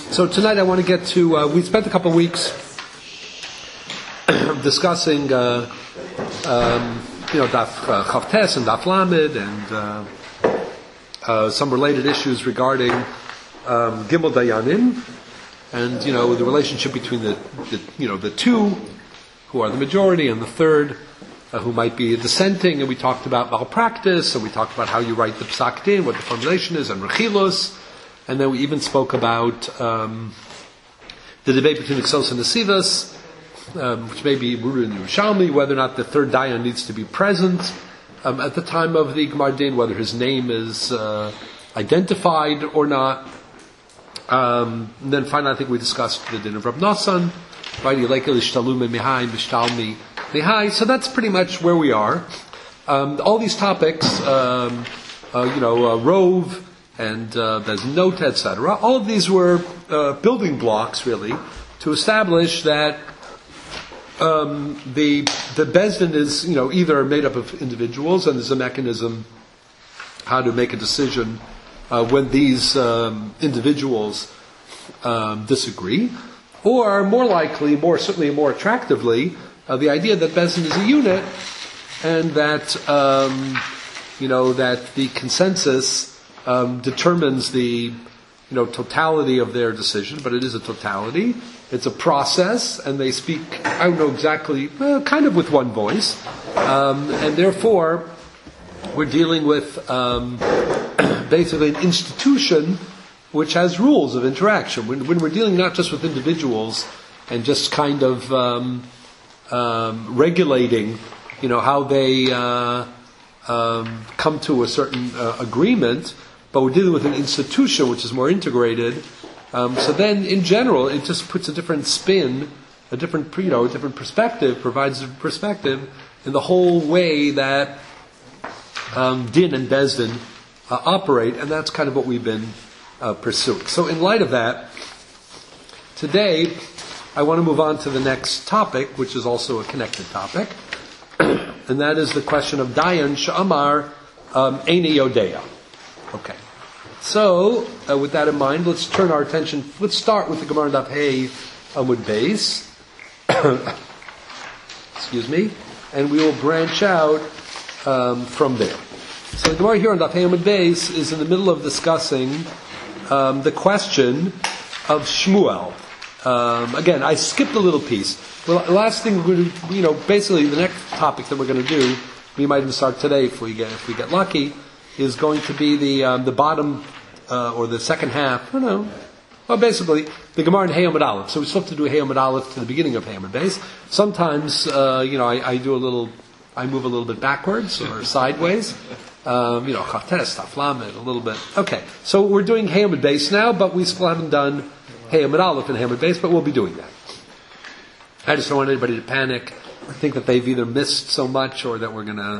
So tonight I want to get to, we spent a couple of weeks discussing, Daf Chavtes and Daf Lamed and some related issues regarding Gimel Dayanim and, the relationship between the two who are the majority and the third who might be dissenting, and we talked about malpractice, and we talked about how you write the Psak Din, what the formulation is, and Rechilos, and then we even spoke about the debate between Iksos and Nesivos, which may be rooted in Yerushalmi, whether or not the third Dayan needs to be present at the time of the Gemar Din, whether his name is identified or not. And then finally, I think we discussed the Din of Rab Nosson, right? So that's pretty much where we are. All these topics, Rove and Beznot, etc. All of these were building blocks, really, to establish that the Bezdin is, either made up of individuals, and there's a mechanism how to make a decision when these individuals disagree, or more likely, certainly more attractively, the idea that Bezdin is a unit, and that that the consensus determines the totality of their decision, but it is a totality. It's a process, and they speak, I don't know exactly, kind of with one voice, and therefore we're dealing with basically an institution which has rules of interaction. When we're dealing not just with individuals and just kind of regulating, how they come to a certain agreement, but we're dealing with an institution which is more integrated. So then, in general, it just puts a different spin, a different perspective, provides a perspective in the whole way that Din and Bezdin operate, and that's kind of what we've been pursuing. So, in light of that, today I want to move on to the next topic, which is also a connected topic, and that is the question of Dayan Sha'amar Eini Yodea. Okay. So, with that in mind, let's turn our attention, let's start with the Gemara Daf Hey Amud Beis. Excuse me. And we will branch out from there. So the Gemara here on Daf Hey Amud Beis is in the middle of discussing the question of Shmuel. Again, I skipped a little piece. Well, the last thing we're going to, basically the next topic that we're going to do, we might even start today if we get lucky, is going to be the bottom or the second half. I don't know. Well, basically the Gemara in Hey Amud Aleph. So we still have to do Hey Amud Aleph to the beginning of Hey Amud Beis. Sometimes, I move a little bit backwards or sideways. Chavtes, Daf Lamed, a little bit. Okay, so we're doing Hey Amud Beis now, but we still haven't done Hey Amud Aleph and Hey Amud Beis, but we'll be doing that. I just don't want anybody to panic. I think that they've either missed so much or that we're going to,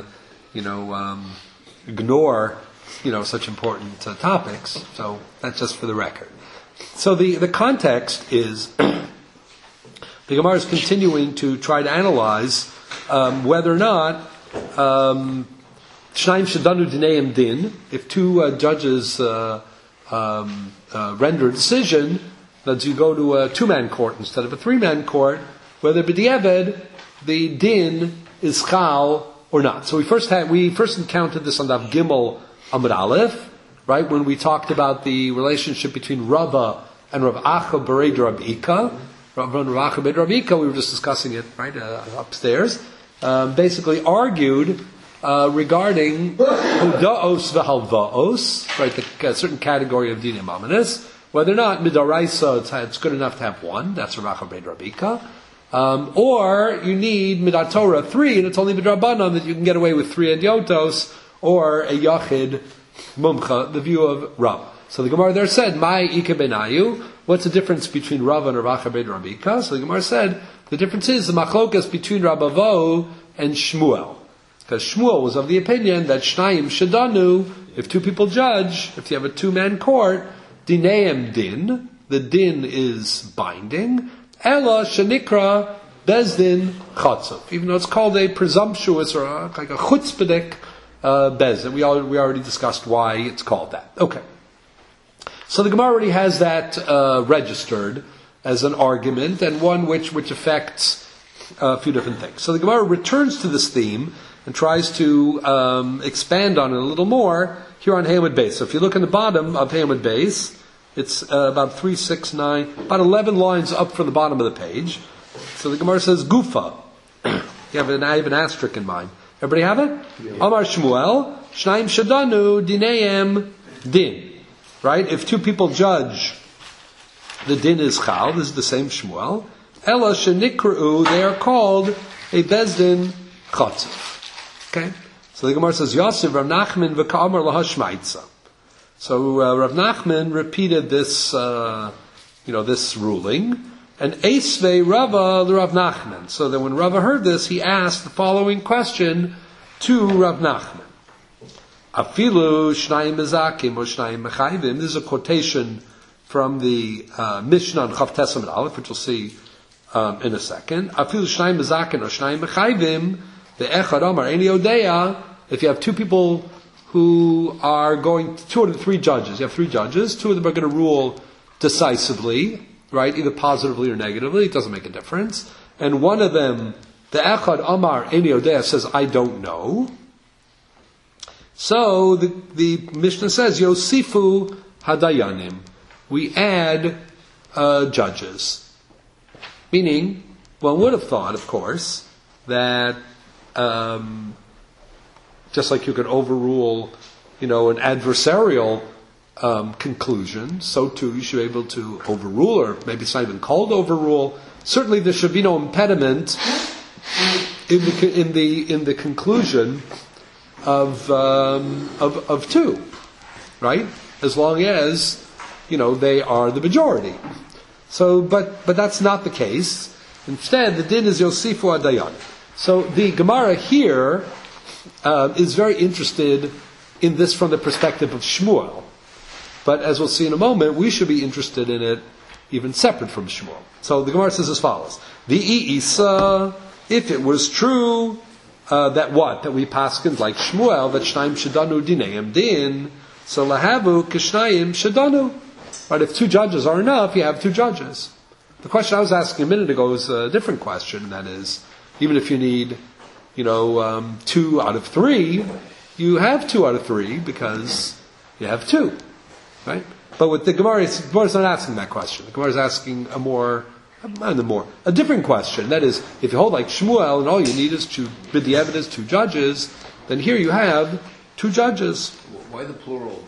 ignore, such important topics. So that's just for the record. So the context is the Gemara is continuing to try to analyze whether or not Shnayim Shadanu Dineim Din, if two judges render a decision that you go to a two-man court instead of a three-man court, whether b'diavad the din is chal or not. So we first encountered this on Daf Gimel Amud Aleph, right, when we talked about the relationship between Rava and Rav Acha Bered Rav Ika. Rava and Rav Acha Bered Rav Ika, we were just discussing it, right, upstairs, basically argued regarding Hoda'os v'halva'os, right, a certain category of dinim amanis, whether or not midaraisa it's good enough to have one, that's Rav Acha Bered Rav Ika, or you need Midat Torah 3, and it's only Midrabanan that you can get away with 3 Edyotos, or a Yachid Mumcha, the view of Rav. So the Gemara there said, Mai Ika Benayu, what's the difference between Rav and Rav Acha Bered Rav Ika? So the Gemara said, the difference is the machlokas between Rabbi Avo and Shmuel. Because Shmuel was of the opinion that Shnayim Shadanu, if two people judge, if you have a two-man court, Dineim Din, the din is binding, Ela Shanikra Bezdin Chatzov, even though it's called a presumptuous or like a chutzpahdik Bezdin. We already discussed why it's called that. Okay. So the Gemara already has that registered as an argument, and one which affects a few different things. So the Gemara returns to this theme and tries to expand on it a little more here on Hayamid Beis. So if you look in the bottom of Hayamid Beis, it's about 3, 6, 9, about 11 lines up from the bottom of the page. So the Gemara says, Gufa. I have an asterisk in mind. Everybody have it? Yeah. Amar Shmuel, Shnaim Shadanu, Dineim, Din. Right? If two people judge, the din is chal. This is the same Shmuel. Ela shenikru, they are called a bezdin chotzev. Okay? So the Gemara says, Yosef Rav Nachman v'ka'amar lahashmaitza. So Rav Nachman repeated this, this ruling, and Eisvei Rava the Rav Nachman. So that when Rava heard this, he asked the following question to Rav Nachman. Afilu shnayim mezakim or shnayim mechayvim. This is a quotation from the Mishnah on Chav Tes Amud Aleph, which we'll see in a second. Afilu shnayim mezakim or shnayim mechayvim. The echad amar eni odeya. If you have two people who are going, 2 out of 3 judges. You have 3 judges. 2 of them are going to rule decisively, right? Either positively or negatively. It doesn't make a difference. And one of them, the echad amar eni odeya, says, I don't know. So the Mishnah says, Yosifu hadayanim. We add judges. Meaning, one would have thought, of course, that just like you could overrule, an adversarial conclusion, so too you should be able to overrule, or maybe it's not even called overrule. Certainly, there should be no impediment in the conclusion of 2, right? As long as they are the majority. So, but that's not the case. Instead, the din is Yosifu Adayan. So the Gemara here is very interested in this from the perspective of Shmuel. But as we'll see in a moment, we should be interested in it even separate from Shmuel. So the Gemara says as follows: the Isa, if it was true that we paskened like Shmuel, that Shnaim Shadanu Dineim Din, so Lahavu Kishnayim Shadanu. Right, if 2 judges are enough, you have 2 judges. The question I was asking a minute ago is a different question. That is, even if you need, 2 out of 3, you have 2 out of 3 because you have 2, right? But with the Gemara is not asking that question. The Gemara is asking a different question. That is, if you hold like Shmuel and all you need is to bid the evidence 2 judges, then here you have 2 judges. Why the plural?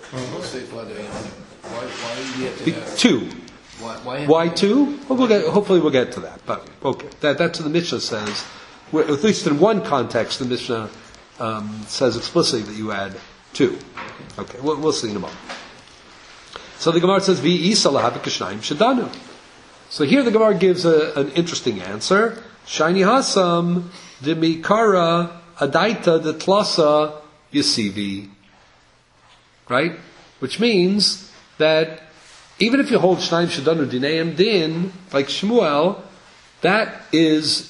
Why do you have to have 2? Why 2? Well, hopefully we'll get to that. But okay, that's what the Mishnah says. At least in one context, the Mishnah says explicitly that you add 2. Okay, we'll see in a moment. So the Gemara says, "V'isa lahavik shadanu." So here the Gemara gives an interesting answer. Shiny hasam demikara adaita detlasa yisivi. Right, which means that even if you hold Shnaim Shadanu Dineim Din, like Shmuel, that is,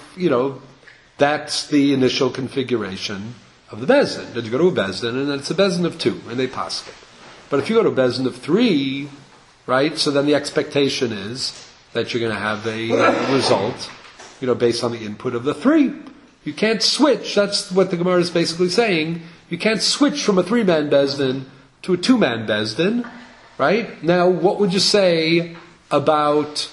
that's the initial configuration of the Bezdin. That you go to a Bezdin, and then it's a Bezdin of 2, and they pass it. But if you go to a Bezdin of 3, right, so then the expectation is that you're going to have a result, based on the input of the 3. You can't switch, that's what the Gemara is basically saying. You can't switch from a 3-man Bezdin to a 2-man Bezdin. Right? Now, what would you say about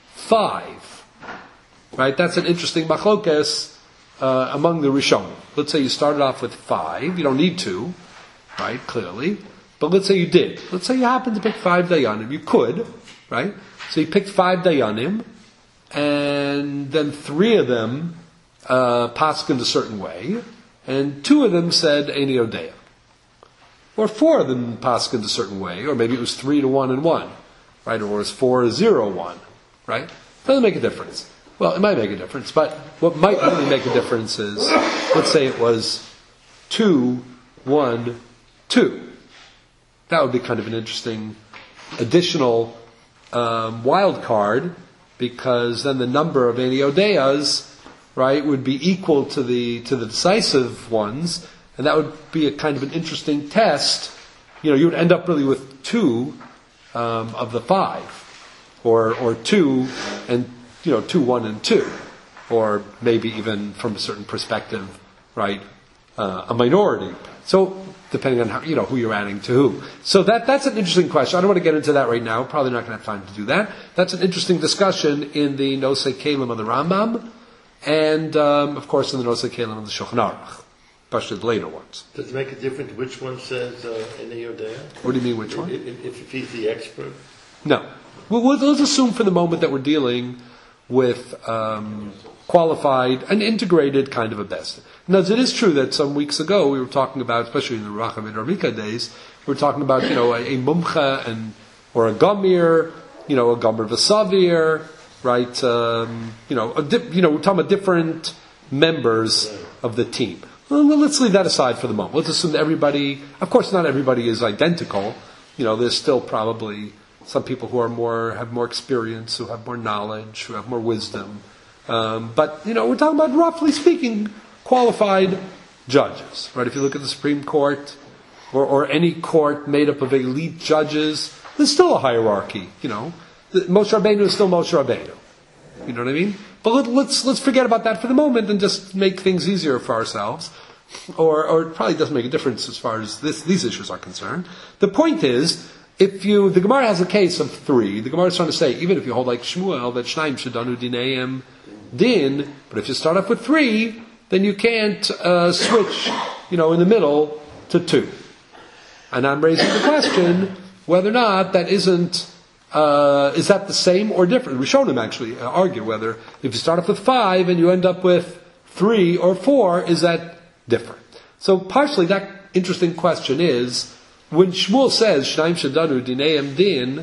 5? Right? That's an interesting machlokes among the Rishonim. Let's say you started off with 5. You don't need 2, right? Clearly. But let's say you did. Let's say you happened to pick 5 dayanim. You could, right? So you picked 5 dayanim, and then 3 of them paskened a certain way, and 2 of them said Eini Odeya. Or 4 of them paskened a certain way, or maybe it was 3 to 1 and 1, right? Or it was 4 0 1, right? Doesn't make a difference. Well, it might make a difference, but what might really make a difference is, let's say it was 2 1 2. That would be kind of an interesting additional wild card, because then the number of Eini Odeyas, right, would be equal to the decisive ones. And that would be a kind of an interesting test. You would end up really with 2 of the 5, or 2 and 2, 1, and 2, or maybe even from a certain perspective, right, a minority. So depending on how, who you're adding to who. So that's an interesting question. I don't want to get into that right now. Probably not going to have time to do that. That's an interesting discussion in the Nosei Kalim of the Rambam, and of course in the Nosei Kalim of the Shulchan Aruch, especially the later ones. Does it make a difference which one says in the Yodea? What do you mean, which one? If he's the expert? No. Let's assume for the moment that we're dealing with qualified and integrated kind of a best. Now, it is true that some weeks ago we were talking about, especially in the Racham and Ravika days, we were talking about, a mumcha or a gamir, a gamir v'savir, right? We're talking about different members of the team. Well, let's leave that aside for the moment. Let's assume that everybody, of course, not everybody is identical. There's still probably some people who have more experience, who have more knowledge, who have more wisdom. But we're talking about, roughly speaking, qualified judges, right? If you look at the Supreme Court or any court made up of elite judges, there's still a hierarchy. Moshe Rabbeinu is still Moshe Rabbeinu. You know what I mean? But let's forget about that for the moment and just make things easier for ourselves. Or it probably doesn't make a difference as far as these issues are concerned. The point is, the Gemara has a case of 3. The Gemara is trying to say, even if you hold like Shmuel, that Shnaim Shadanu Dineim Din, but if you start off with 3, then you can't switch, in the middle to 2. And I'm raising the question whether or not that is that the same or different? Rishonim actually argue whether if you start off with 5 and you end up with 3 or 4, is that different? So partially that interesting question is, when Shmuel says, Shnaim Shadanu Dineim Din,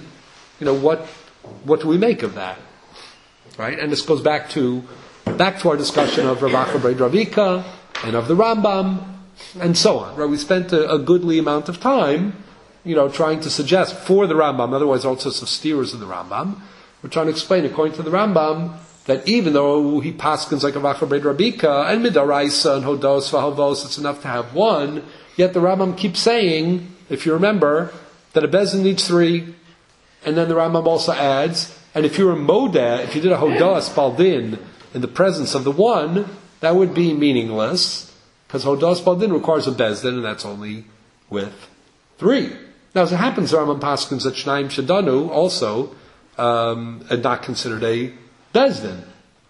what do we make of that? Right? And this goes back to our discussion of Rav Acha Bar Ravika and of the Rambam and so on. Right? We spent a goodly amount of time, trying to suggest for the Rambam, otherwise all sorts of steers of the Rambam. We're trying to explain, according to the Rambam, that even though he paskins like Rav Acha Bar Ravika and Midaraisa and Hodos Vahavos, it's enough to have 1, yet the Rambam keeps saying, if you remember, that a bezin needs 3, and then the Rambam also adds, and if you're a modeh, if you did a hodas baldin in the presence of the 1, that would be meaningless, because hodas baldin requires a bezdin, and that's only with 3. Now, as it happens, the Rambam paskins that Shnaim Shadanu also are not considered a bezdin.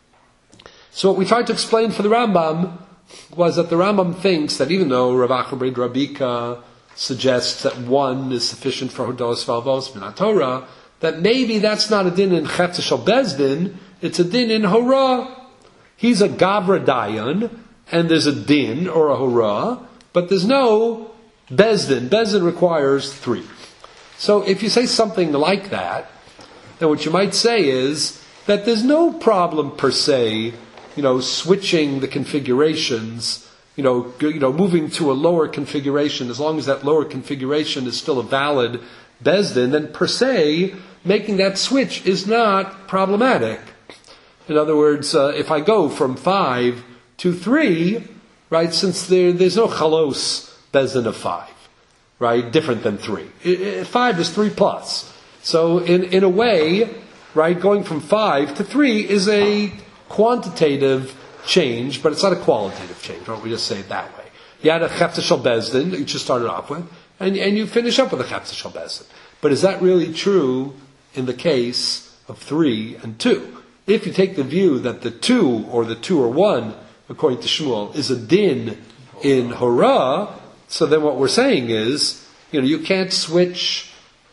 So what we tried to explain for the Rambam was that the Rambam thinks that even though Rav Acha Bar Rabika suggests that 1 is sufficient for hodos valvos min Torah, that maybe that's not a din in Chetz Shel Bezdin, it's a din in Hora. He's a Gavra Dayan, and there's a din or a Hora, but there's no Bezdin. Bezdin requires 3. So if you say something like that, then what you might say is that there's no problem per se, switching the configurations, moving to a lower configuration, as long as that lower configuration is still a valid Bezdin, then per se, making that switch is not problematic. In other words, if I go from 5 to 3, right, since there's no chalos Bezdin of 5, right, different than 3. 5 is 3 plus. So in a way, right, going from 5 to 3 is a quantitative change, but it's not a qualitative change. Why don't we just say it that way? You had a Chetz Shel Bezdin that you just started off with, and you finish up with a Chetz Shel Bezdin. But is that really true in the case of 3 and 2? If you take the view that the 2 or 1, according to Shmuel, is a din in Hora, so then what we're saying is, you can't switch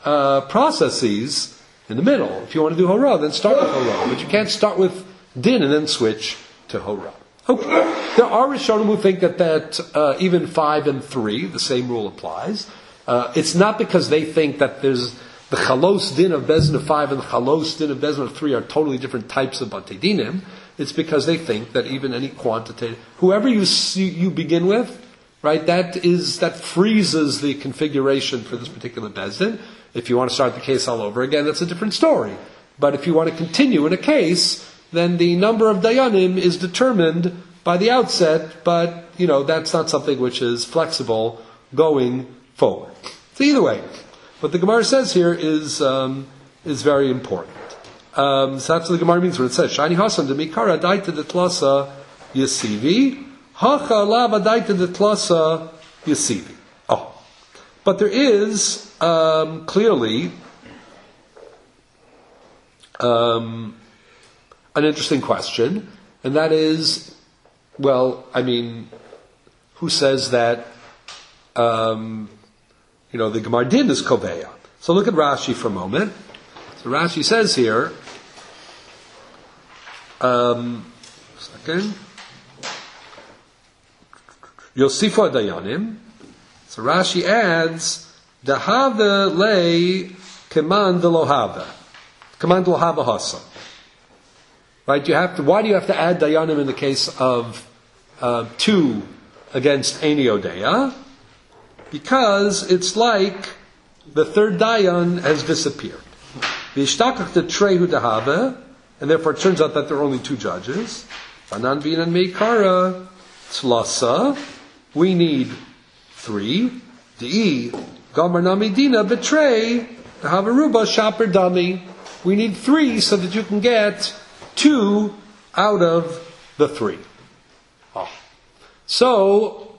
processes in the middle. If you want to do Hora, then start with Hora. But you can't start with din and then switch to Hora. Okay. There are Rishonim who think that even 5 and 3, the same rule applies. It's not because they think that there's the chalos din of Bezdin of 5 and the chalos din of Bezdin of 3 are totally different types of Batei Dinim. It's because they think that even any quantitative, whoever you begin with, right, that freezes the configuration for this particular Bezdin. If you want to start the case all over again, that's a different story. But if you want to continue in a case, then the number of Dayanim is determined by the outset, but, that's not something which is flexible going forward. So either way, what the Gemara says here is very important. So that's what the Gemara means when it says, Shani Hasan de Mikara daita de tlasa yasivi, hacha lava daita de tlasa yasivi. Oh. But there is clearly an interesting question, and that is, well, I mean, who says that, the Gemara din is koveya? So look at Rashi for a moment. So Rashi says here, second, Yosifa Dayanim. So Rashi adds, Dahava le keman de lohava. Keman de lohava hasa. Right? Why do you have to add Dayanim in the case of 2 against Eini Odeya? Because it's like the third Dayan has disappeared. V'ishtakach the trehu dahava, and therefore it turns out that there are only 2 judges. Banan binan meikara tlasa. We need 3. D'i gamar namidina betray havaruba shaper dami. We need 3 so that you can get 2 out of the 3. Oh. So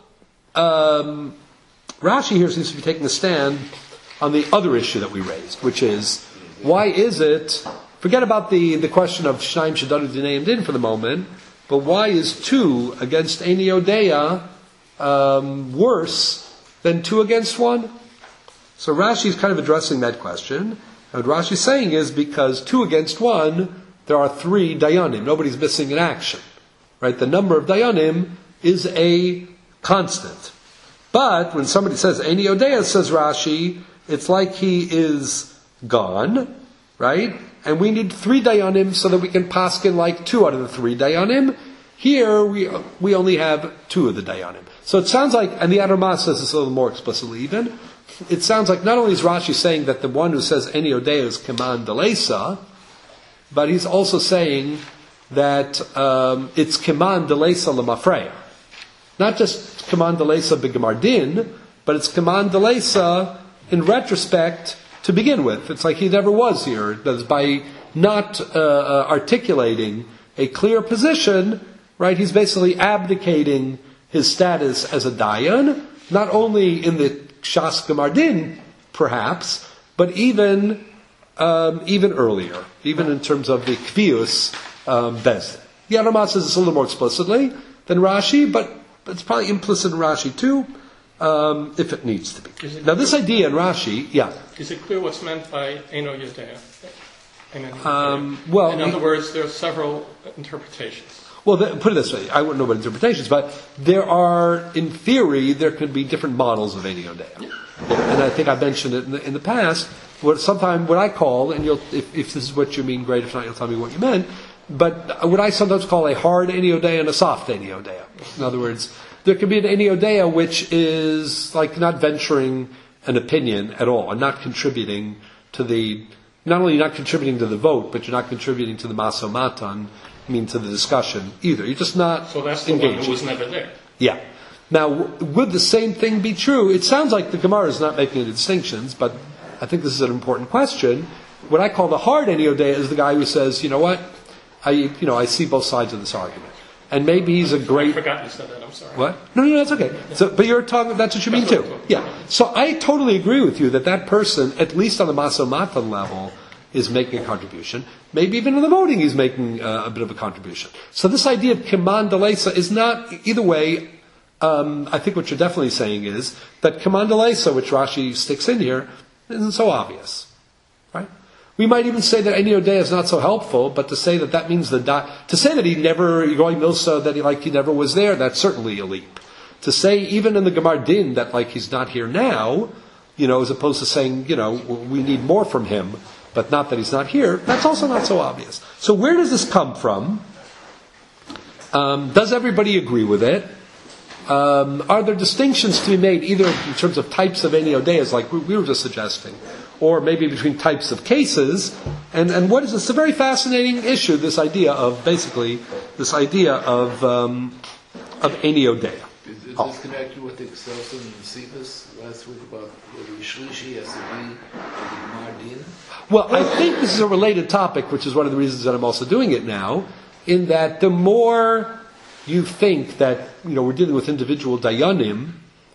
Rashi here seems to be taking a stand on the other issue that we raised, which is, why is it, forget about the question of Shnaim Shadadu Dinei and Din for the moment, but why is 2 against Eini Odeya worse than 2 against 1? So Rashi is kind of addressing that question. And what Rashi is saying is, because 2 against 1, there are 3 Dayanim. Nobody's missing an action. Right? The number of Dayanim is a constant. But when somebody says Eini Odeya, says Rashi, it's like he is gone, right? And we need 3 Dayanim so that we can paskin like 2 out of the 3 Dayanim. Here we only have 2 of the Dayanim. So it sounds like, and the Adarma says this a little more explicitly even, it sounds like not only is Rashi saying that the one who says Eini Odeya is Keman Delesa, but he's also saying that it's Keman Delesa Lemafreya. Not just Keman Delesa B'Gemar Din, but it's Keman Delesa in retrospect to begin with. It's like he never was here. That's by not articulating a clear position, right? He's basically abdicating his status as a Dayan, not only in the Shas Gemar Din, perhaps, but even earlier, even in terms of the Kvius Bezdin. The Adarma says this a little more explicitly than Rashi, but it's probably implicit in Rashi too, if it needs to be. Now this idea in Rashi, yeah. Is it clear what's meant by Eino Yodea? Well, in other words, there are several interpretations. Well, put it this way, I wouldn't know about interpretations, but there are, in theory, there could be different models of Eino Yodea. Yeah. And I think I mentioned it in the past, what I call, and if this is what you mean, great, if not, you'll tell me what you meant, but what I sometimes call a hard Eini Odeya and a soft Eini Odeya. In other words, there can be an Eini Odeya which is like not venturing an opinion at all, and not contributing to not only not contributing to the vote, but you're not contributing to the Maso Matan, to the discussion either. You're just not So that's the engaging. one who was never there. Yeah. Now, would the same thing be true? It sounds like the Gemara is not making any distinctions, but I think this is an important question. What I call the hard Eini Odeya is the guy who says, you know what, I see both sides of this argument. And maybe he's a great... I forgot you said that, I'm sorry. What? No, that's okay. So, but you're talking, that's what you mean too. Yeah. So I totally agree with you that person, at least on the Maso Matan level, is making a contribution. Maybe even in the voting he's making a bit of a contribution. So this idea of Keman Delesa is not, either way, I think what you're definitely saying is that Keman Delesa, which Rashi sticks in here, isn't so obvious. Right? We might even say that Eini Odeya is not so helpful, but to say that means to say that he never, Roy Milsa, that he never was there, that's certainly a leap. To say even in the Gemar Din that he's not here now, as opposed to saying, we need more from him, but not that he's not here, that's also not so obvious. So where does this come from? Does everybody agree with it? Are there distinctions to be made either in terms of types of Eini Odeyas, like we were just suggesting, or maybe between types of cases? And what is this? It's a very fascinating issue, this idea of Eini Odeya. Is Does this connect you with the Excelsior and Cephas last week about whether Shlishi has to be the Gemar Din? Well, I think this is a related topic, which is one of the reasons that I'm also doing it now, in that the more you think that, we're dealing with individual dayanim,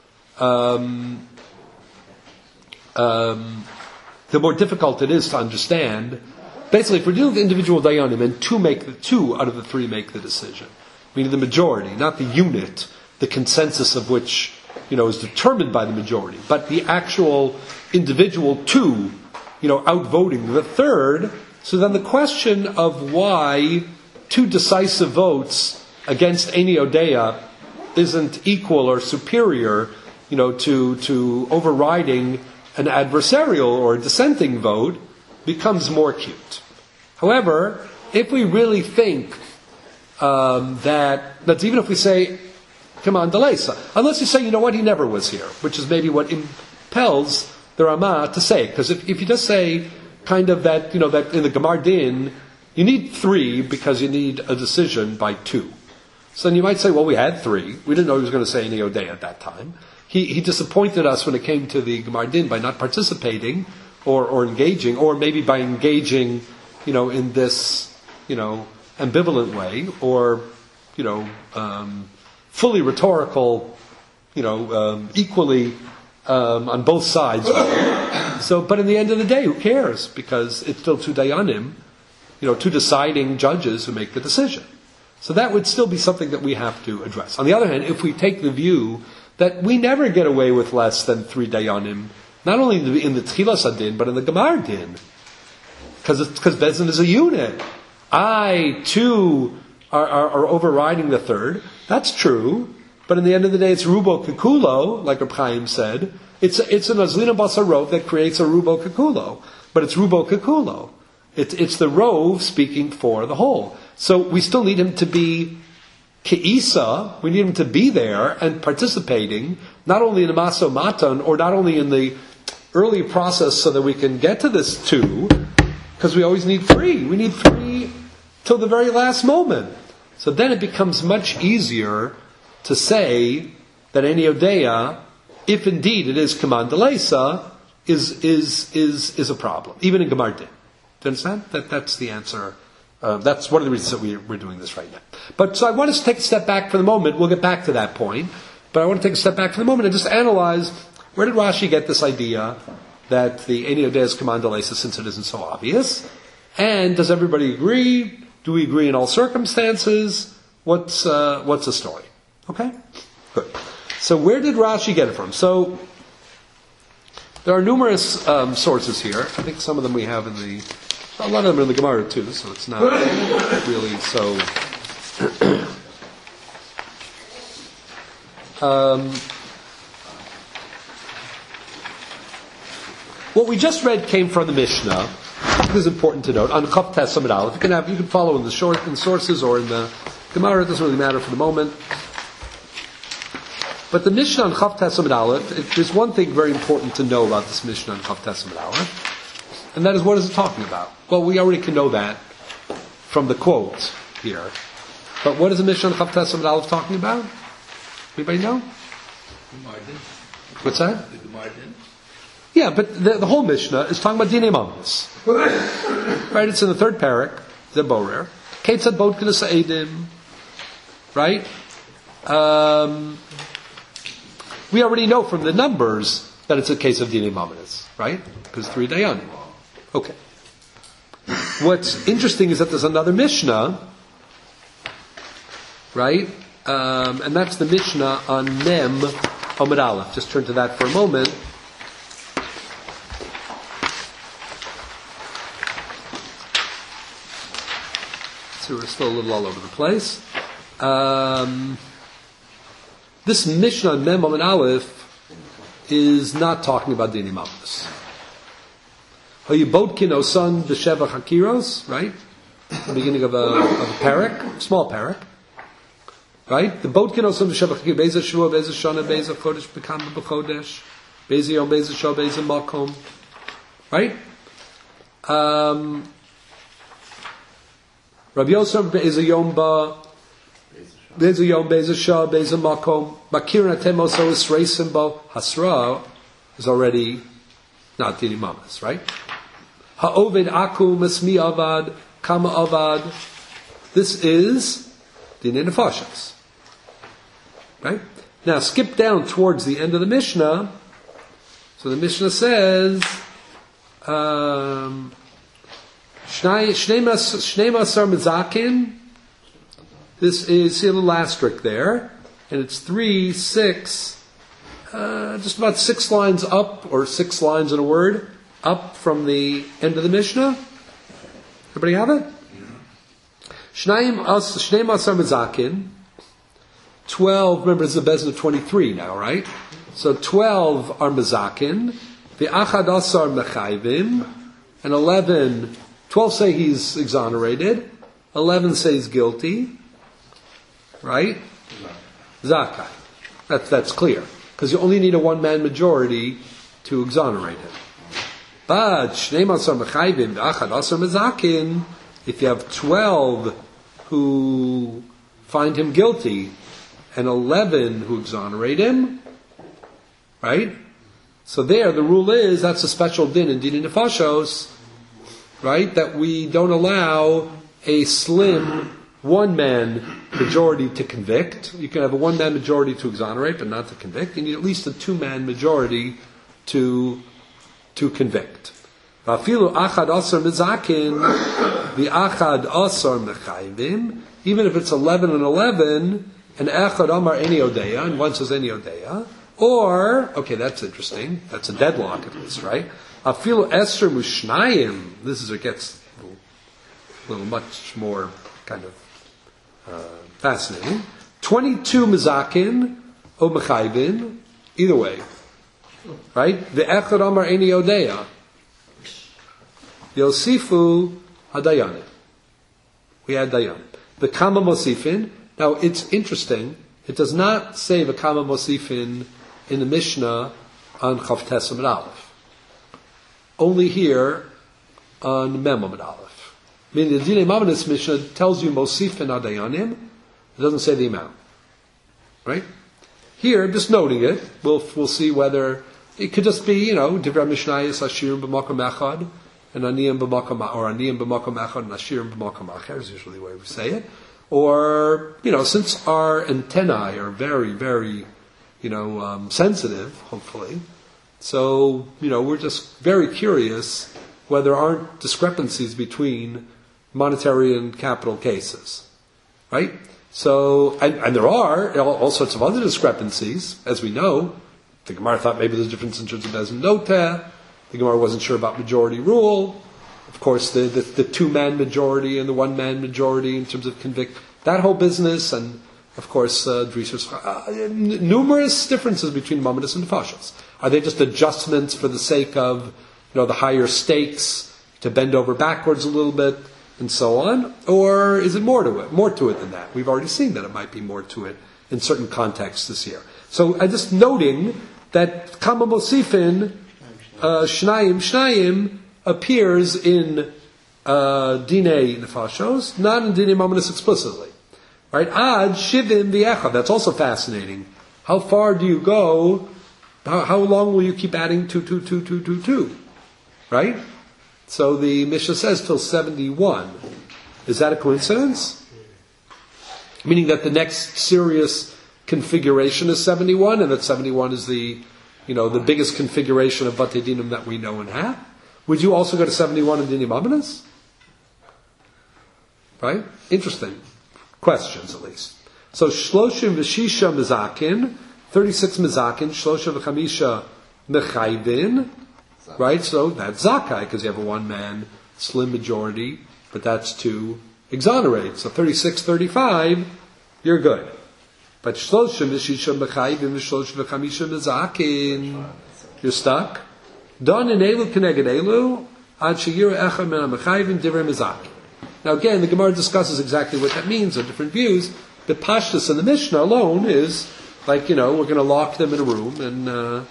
the more difficult it is to understand. Basically, if we're dealing with individual dayanim and two out of the three make the decision, meaning the majority, not the unit, the consensus of which, is determined by the majority, but the actual individual two, outvoting the third. So then the question of why two decisive votes against Eni Odeya isn't equal or superior, to overriding an adversarial or dissenting vote becomes more acute. However, if we really think that's even if we say, come on, Delesa, unless you say, he never was here, which is maybe what impels the Ramah to say, because if you just say kind of that, that in the Gemar Din, you need three because you need a decision by two. So then you might say, well, we had three. We didn't know he was going to say Eni Odeya at that time. He disappointed us when it came to the Gemar Din by not participating or engaging, or maybe by engaging, in this, ambivalent way, or, fully rhetorical, equally on both sides. So, but in the end of the day, who cares? Because it's still two dayanim, two deciding judges who make the decision. So that would still be something that we have to address. On the other hand, if we take the view that we never get away with less than three dayanim, not only in the Tchilas Adin, but in the Gemar Din, because Bezdin is a unit. I, too, are overriding the third. That's true, but in the end of the day, it's Rubo Kikulo, like Reb Chaim said. It's an Azlina Basar Rov that creates a Rubo Kikulo, but it's Rubo Kikulo. It's the Rov speaking for the whole. So we still need him to be Ke'isa, we need him to be there and participating, not only in the Maso Matan, or not only in the early process so that we can get to this two, because we always need three. We need three till the very last moment. So then it becomes much easier to say that Eni Odeya, if indeed it is Kaman Delesa, is a problem, even in Gemar Din. Do you understand? That's the answer. That's one of the reasons that we're doing this right now. But so I want us to take a step back for the moment. We'll get back to that point. But I want to take a step back for the moment and just analyze, where did Rashi get this idea that the Eni Odeya is Kaman Delesa, since it isn't so obvious? And does everybody agree? Do we agree in all circumstances? What's the story? Okay? Good. So where did Rashi get it from? So there are numerous sources here. I think some of them we have in the... A lot of them are in the Gemara too, so it's not really so... what we just read came from the Mishnah. This is important to note. On Chaf Tes Amud Aleph, you can follow in the sources or in the Gemara. It doesn't really matter for the moment. But the Mishnah on Chaf Tes Amud Aleph, there's one thing very important to know about this Mishnah on Chaf Tes Amud Aleph, and that is, what is it talking about? Well, we already can know that from the quotes here. But what is the Mishnah on Chaf Tes Amud Aleph talking about? Anybody know? Gemar Din. What's that? The Gemar Din. Yeah, but the whole Mishnah is talking about Dinei Mammos. Right? It's in the third parak, the Borer. Ketzad Bodkin Sa'edim. Right? We already know from the numbers that it's a case of Dinei Mammos, right? Because 3 dayanim. Okay. What's interesting is that there's another Mishnah, right? And that's the Mishnah on Mem Amud Aleph. Just turn to that for a moment. So we're still a little all over the place. This Mishnah on Mem Amud Aleph is not talking about Dinei Mammos. Hayibodkin Osan B'Sheva Hakiros, right? The beginning of a parak, small parak. Right? The Bodkin Osan B'Sheva Hakiros, Beza Shua, Beza Shana, Beza Chodesh, Bekam B'Chodesh, Beza Yom, Beza Shah, Beza Makom. Right? Rabbi Yosef Beza Yom Ba, Bezu Yom, Bezu Shah, Bezu Makom, Makirin Atem also is Reisimbo, Hasra is already not Dini Mamas, right? Ha'oved Aku, Masmi Avad, Kama Avad. This is Dini Nefashos. Right? Now skip down towards the end of the Mishnah. So the Mishnah says, Shnei Masar Mizakin. This is, see a little asterisk there, and it's 3, 6, just about 6 lines up, or 6 lines in a word, up from the end of the Mishnah. Everybody have it? Shnei Masar Mizakin. 12, remember it's the Bezin of 23 now, right? So 12 are Mizakin, the Achad Asar Mechayvim, and 11, 12 say he's exonerated, 11 say he's guilty, right? Zakai. That's clear. Because you only need a one-man majority to exonerate him. But, Shnei Masar Mechayvim, the Achad Asar Mizakin, if you have 12 who find him guilty, and 11 who exonerate him, right? So there, the rule is, that's a special din in Dini Nefashos, right? That we don't allow a slim one-man majority to convict. You can have a one-man majority to exonerate, but not to convict. You need at least a two-man majority to convict. Afilu achad asar mizakin, the achad asar mechayvim, even if it's 11 and 11, and echad amar eni odeya, and one says eni odeya, or, okay, that's interesting, that's a deadlock at least, right? Afilu esher mushnayim, this is where it gets a little much more kind of fascinating. 22 mizakin, o mechayvin, either way, right? The echad amar eni odeya, Yosifu hadayanim. We had dayanim. The kama mosifin. Now it's interesting. It does not say the kama mosifin in the Mishnah on Chav Tes Amud Aleph. Only here on Mem Amud Aleph. Meaning the Dinei Mamonis Mishnah tells you mosifin hadayanim. It doesn't say the amount. Right? Here, just noting it, we'll see whether it could just be, Divrei Mishnayos Ashirim b'makom echad. And aniyim b'makom echad, and ashirim b'makom acher is usually the way we say it. Or, since our antennae are very, very, sensitive, hopefully, so, we're just very curious whether there aren't discrepancies between monetary and capital cases. Right? So, and there are all sorts of other discrepancies, as we know. The Gemara thought maybe there's a difference in terms of Bezin Noteh. The Gemara wasn't sure about majority rule. Of course, the two-man majority and the one-man majority in terms of convict. That whole business, and of course, numerous differences between Mamonis and Nefashos. Are they just adjustments for the sake of, the higher stakes to bend over backwards a little bit and so on? Or is it more to it than that? We've already seen that it might be more to it in certain contexts this year. So I'm just noting that Kama Mosifin, Shnayim appears in Dinei Nefashos, not in Dinei Mamonis explicitly. Right? Ad Shivim V'Echad. That's also fascinating. How far do you go? How long will you keep adding 2? Right? So the Mishnah says till 71. Is that a coincidence? Meaning that the next serious configuration is 71, and that 71 is the biggest configuration of Batei Dinim that we know and have. Would you also go to 71 in Dinei Mamonis? Right? Interesting. Questions, at least. So, Shloshim V'Shisha Mizakin, 36 Mizakin, Shloshim V'Chamisha Mechayvin, right? So, that's Zakai, because you have a one-man, slim majority, but that's to exonerate. So, 36, 35, you're good. But Shloshim V'Shisha Mechayvin, Shloshim V'Chamisha Mizakin, you're stuck. Don in Elu Keneged Elu, Ad Sheyira Echad Min HaMechayvin Divrei Mizakin. Now again, the Gemara discusses exactly what that means, or different views, but Pashtus in the Mishnah alone is like, we're going to lock them in a room and,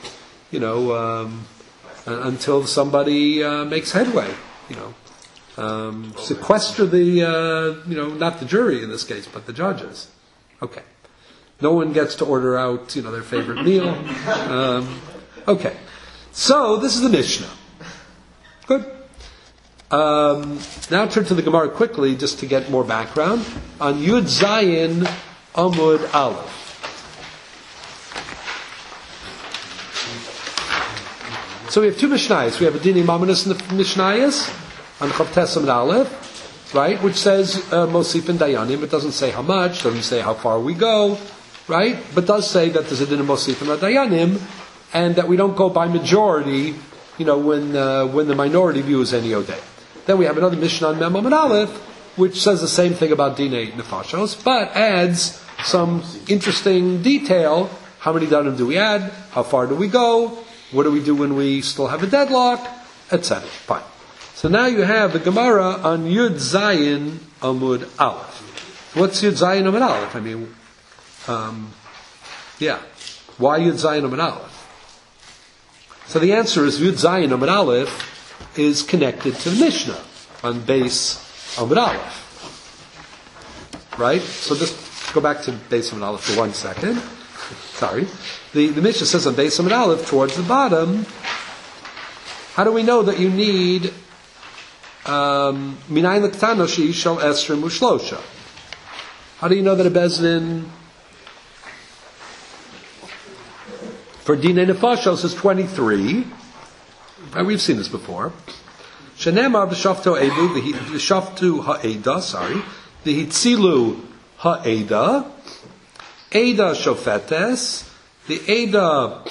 until somebody makes headway, sequester the, not the jury in this case, but the judges. Okay. No one gets to order out, their favorite meal. Okay. So, this is the Mishnah. Good. Now turn to the Gemara quickly, just to get more background. On Yud Zayin Amud Aleph. So we have two Mishnayos. We have a Dini Mamonis in the Mishnayos, on Chavtes Amud Aleph, right, which says Mosif and Dayanim. It doesn't say how much, doesn't say how far we go, right, but does say that there's a Dini Mosif and Dayanim, and that we don't go by majority, when the minority view is any Odeh. Then we have another Mishnah on Mem Amud Aleph, which says the same thing about Dinei Nefashos, but adds some interesting detail. How many Dayanim do we add? How far do we go? What do we do when we still have a deadlock? Etc. Fine. So now you have the Gemara on Yud Zayin Amud Aleph. What's Yud Zayin Amud Aleph? Why Yud Zayin Amud Aleph? So the answer is Yud Zayin Amud Aleph is connected to the Mishnah on base Amud Aleph. Right? So just go back to base Amud Aleph for 1 second. Sorry. The Mishnah says on base Amud Aleph towards the bottom, how do we know that you need Minayin L'Ktana She'ishal Esrim U'Shlosha? How do you know that a Bezdin for Dinei Nefashos is 23? Right, we've seen this before. Shenemar v'shaftu edu v'shaftu ha'eda. V'hitzilu ha'eda. Eda shofetes. The Eda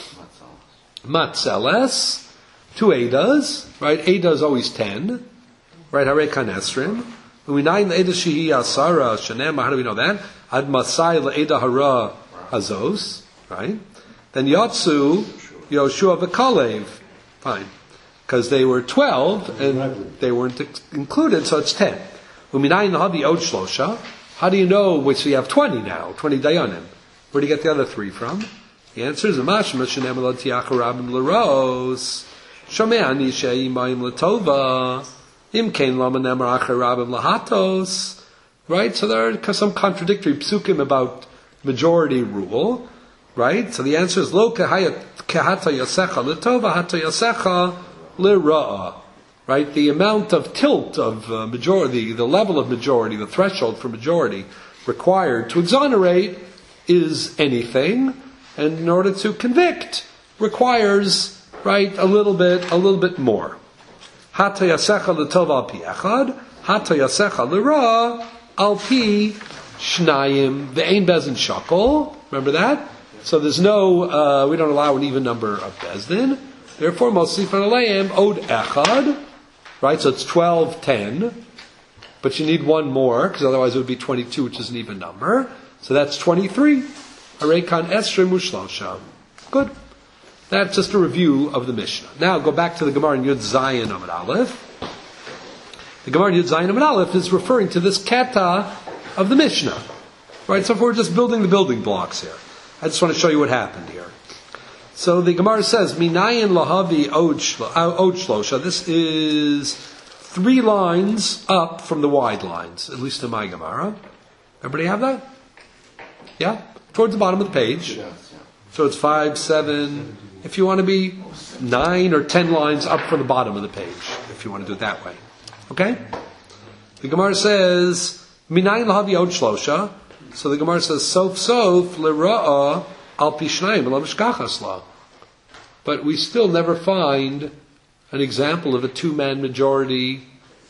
matzeles. 2 Edas. Right, Eda is always 10. Right, harekan esrim. U'minayin l'Eda shehi asara. Shenemar. How do we know that? Ad masai l'Eda hara hazos. Right. Then Yatsu Yoshua v'Kalev. Fine. Because they were 12 and they weren't included, so it's 10. Uminayin havi od shlosha. How do you know which we have 20 now? 20 dayanim. Where do you get the other 3 from? The answer is Amashma shenem elad tiacharabim l'ros. Shomei ani she'imayim l'tova. Im kein lama nemar acharabim lahatos. Right? So there are some contradictory psukim about majority rule. Right? So the answer is lo kehata yasecha l'tova hata yasecha l'ra'a. Right? The amount of tilt of majority, the level of majority, the threshold for majority required to exonerate is anything, and in order to convict requires, right, a little bit more. Hata yasecha l'tova al pi echad, hata yasecha l'ra'a al pi shnayim. The ein bezin shakel. Remember that? So there's no, we don't allow an even number of bezdin. Therefore, mosif aleim od echad, right? So it's 12, 10, but you need one more because otherwise it would be 22, which is an even number. So that's 23. Harekan esrim u'shlosha. Good. That's just a review of the Mishnah. Now go back to the Gemara in Yud Zayin Amud Aleph. The Gemara in Yud Zayin Amud Aleph is referring to this kata of the Mishnah, right? So if we're just building the building blocks here, I just want to show you what happened here. So the Gemara says, Minayin lahavi od shlosha. This is 3 lines up from the wide lines, at least in my Gemara. Everybody have that? Yeah? Towards the bottom of the page. So it's 5, 7. If you want to be 9 or 10 lines up from the bottom of the page, if you want to do it that way. Okay? The Gemara says, Minayin lahavi od shlosha. So the Gemara says, Sof l'ra'a al pi shnayim v'lo mishkachas la. But we still never find an example of a 2-man majority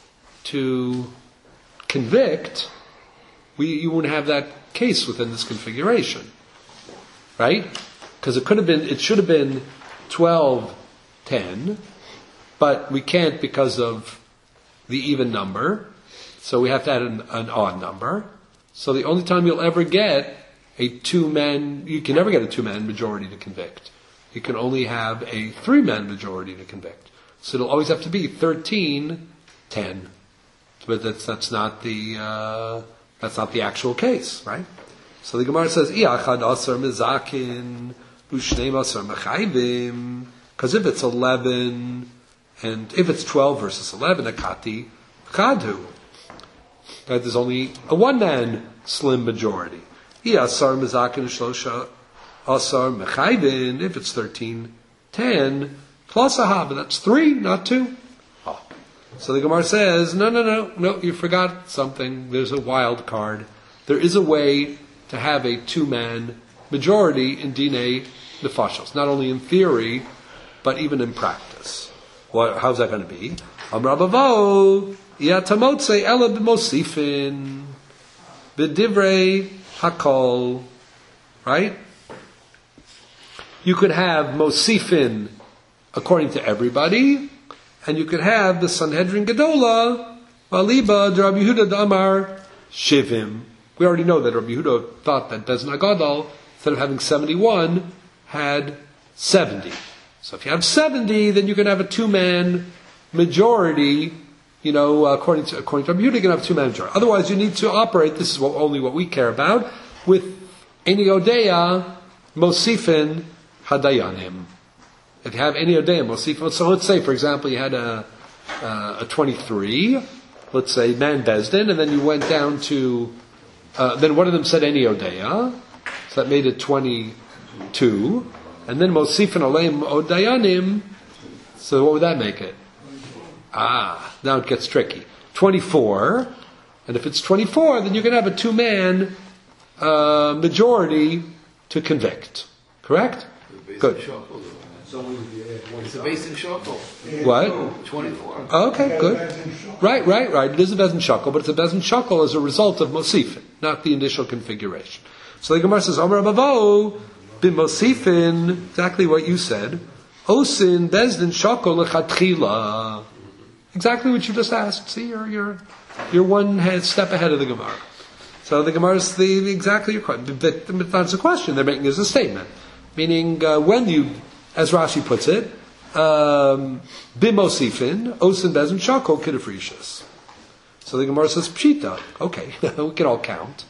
to convict. You wouldn't have that case within this configuration, right? Because it should have been 12, 10, but we can't because of the even number, so we have to add an odd number. So the only time you'll ever get you can never get a 2-man majority to convict. You can only have a 3-man majority to convict. So it'll always have to be 13, 10. But that's not the actual case, right? So the Gemara says, I'achad asar mizakin, u'shneim asar mechayvim. Because if it's 11, and if it's 12 versus 11, akati, kadhu. Right, there's only a 1-man slim majority. Asar Mazakin Shlosha Asar Mechayvin, if it's 13, 10, plus a Haba, that's 3, not 2. Oh. So the Gemara says, no, you forgot something. There's a wild card. There is a way to have a 2-man majority in Dinei Nefashos, not only in theory, but even in practice. How's that going to be? Amar Bavo, Yatamotze Ela b'mosifin, b'divrei hakol, right? You could have Mosifin according to everybody, and you could have the Sanhedrin Gedola, Maliba, Rabbi Yehuda Damar, Shivim. We already know that Rabbi Yehuda thought that Bezin HaGadol, instead of having 71, had 70. So if you have 70, then you can have a 2-man majority, according to Rabbi Yehuda, you can have a 2-man majority. Otherwise, you need to operate, this is only what we care about, with Eni Odeya, Mosifin, Hadayanim. If you have Eni Odeya, Mosifin, so let's say, for example, you had a 23, let's say, man Bezdin, and then you went down to, then one of them said Eni Odeya, so that made it 22, and then Mosifin Aleim Odayanim, so what would that make it? Now it gets tricky. 24, and if it's 24, then you can have a 2-man majority to convict. Correct? Good. It's a basic shackle. What? 24. Okay, good. Right. It is a Bezin Shackle, but it's a Bezin Shackle as a result of Mosifin, not the initial configuration. So the Gemara says, Amar Bavo, b'Mosifin, exactly what you said, Osin Bezdin Shackle lechatchila. Exactly what you just asked. See, you're one step ahead of the Gemara. So the Gemara is exactly your question. That's a question. They're making it as a statement. Meaning, when you, as Rashi puts it, bimosifin, osin bezin shakol kidafrishas. So the Gemara says, pshita. Okay, we can all count.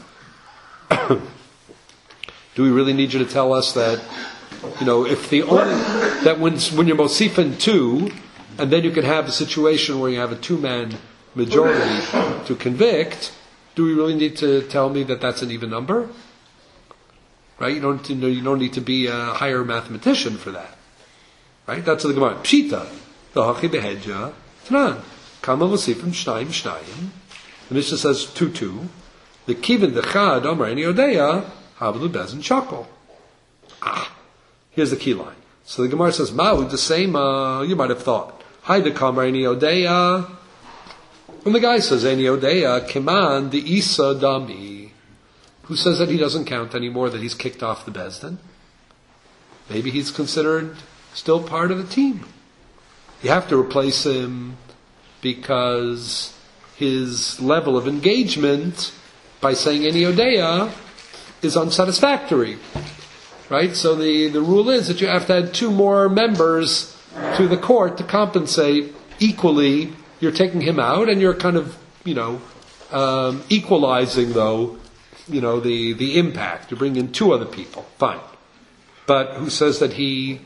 Do we really need you to tell us that, if the only, that when you're mosifin 2, and then you can have a situation where you have a 2-man majority to convict, do we really need to tell me that that's an even number? Right? You don't need to be a higher mathematician for that. Right? That's the Gemara. Pshita. V'hachi behedja. Tanan. Kama v'sifim shnayim. The Mishnah says 2. The kivin dechad amar eni odeya havelu bezin shakol. Here's the key line. So the Gemara says, Ma'u the same, you might have thought. Haida kamar eni odeya. When the guy says eni odeya, keman the isa dami. Who says that he doesn't count anymore, that he's kicked off the Bezdin? Maybe he's considered still part of the team. You have to replace him because his level of engagement by saying Eni Odeya is unsatisfactory. Right? So the rule is that you have to add 2 more members to the court to compensate equally. You're taking him out and you're kind of, equalizing though, the impact. You bring in 2 other people. Fine. But who says that he,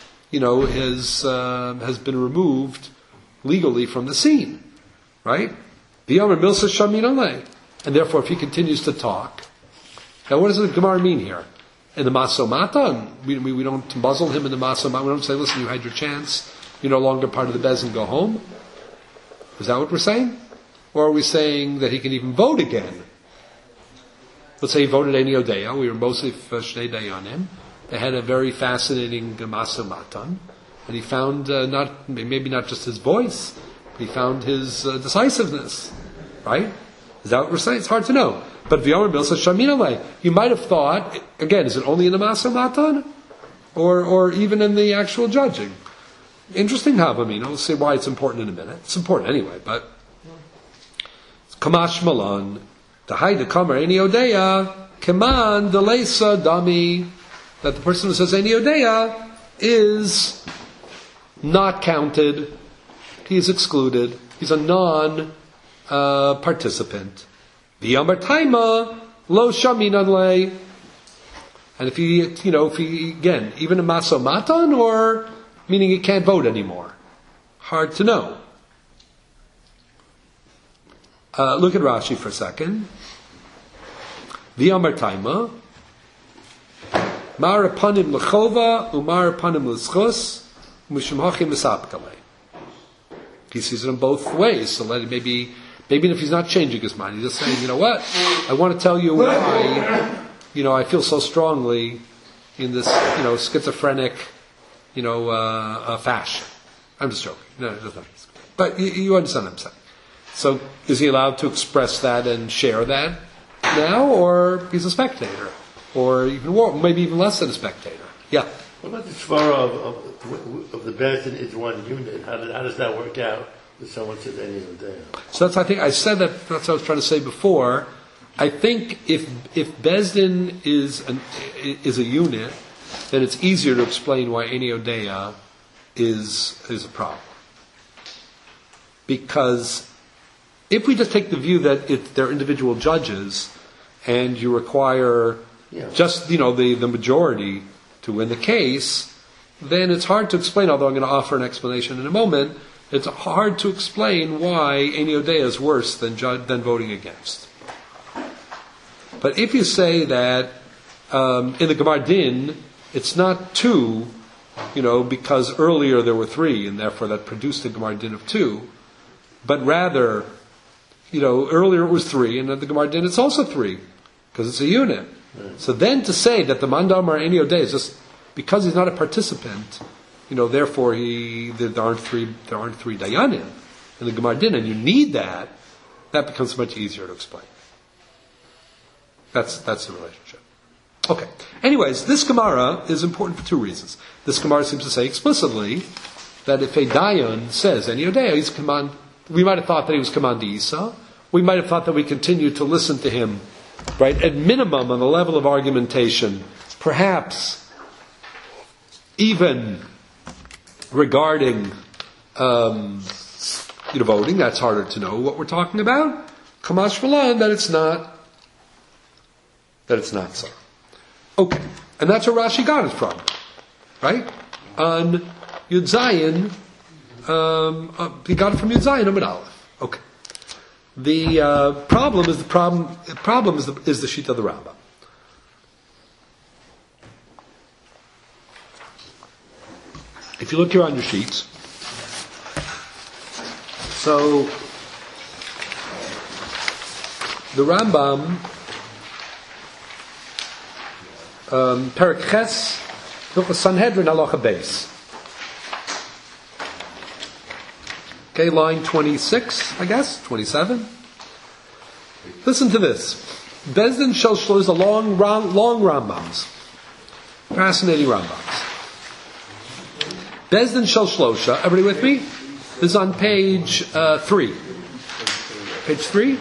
has been removed legally from the scene? Right? And therefore, if he continues to talk, now what does the Gemara mean here? In the Masomata, we don't muzzle him in the Masomata. We don't say, listen, you had your chance. You're no longer part of the Bezin, go home. Is that what we're saying? Or are we saying that he can even vote again? Let's say he voted Eni Odeya. We were mostly Shnei Dayanim. They had a very fascinating Masomatan. And he found maybe not just his voice, but he found his decisiveness. Right? Is that what we're saying? It's hard to know. But V'yomer Milsa Shaminalei. You might have thought, again, is it only in the Masomatan? Or even in the actual judging? Interesting Havamina. We'll see why it's important in a minute. It's important anyway, but Kamash Malan, the Haida Kamar Eni Odeya, Keman Delesa Dami, that the person who says Eni Odeya is not counted, he is excluded, he's a non-participant. The Yamar Taima, Lo Shaminan Le. And if he, again, even a Masomatan, or meaning he can't vote anymore. Hard to know. Look at Rashi for a second. V'amar taima, mar panim lechova, umar panim l'schus, mishum hachim esapkale. He sees it in both ways, so maybe if he's not changing his mind, he's just saying, you know what, I want to tell you why, I feel so strongly in this, schizophrenic, fashion. I'm just joking. No, it doesn't. But you understand what I'm saying. So, is he allowed to express that and share that now, or he's a spectator? Or even more, maybe even less than a spectator? Yeah. What about the svara of the Bezdin is one unit? How does that work out if someone says any of them? So I think I said that's what I was trying to say before. I think if Bezdin is a unit, then it's easier to explain why any Odeya is a problem. Because if we just take the view that they're individual judges, and you require just the majority to win the case, then it's hard to explain, although I'm going to offer an explanation in a moment, it's hard to explain why Any Odeya is worse than voting against. But if you say that in the Gemar Din, it's not 2, because earlier there were 3, and therefore that produced a Gemar Din of 2, but rather, earlier it was 3, and at the Gemar Din it's also 3, because it's a unit. Right. So then to say that the Mandamar Any Odeya is just because he's not a participant, therefore there aren't three Dayanim in the Gemar Din, and you need that becomes much easier to explain. That's the relationship. Okay. Anyways, this Gemara is important for 2 reasons. This Gemara seems to say explicitly that if a Dayan says Any Odeya, he's command. We might have thought that he was command Isa. We might have thought that we continued to listen to him, right? At minimum, on the level of argumentation, perhaps even regarding voting. That's harder to know what we're talking about. Kamash Malan, that it's not so. Okay, and that's where Rashi got it from, right? On Yud Zayin, he got it from Yud Zayin Amud Aleph. Okay. The problem is the sheet of the Rambam. If you look here on your sheets, so the Rambam, Perek Ches, Hilchos Sanhedrin Halacha Beis. Okay, line 26, I guess, 27. Listen to this. Bezdin Shel Shlo is a long Rambams. Fascinating Rambams. Bezdin Shel Shlosha, everybody with me? This is on page 3. Page 3?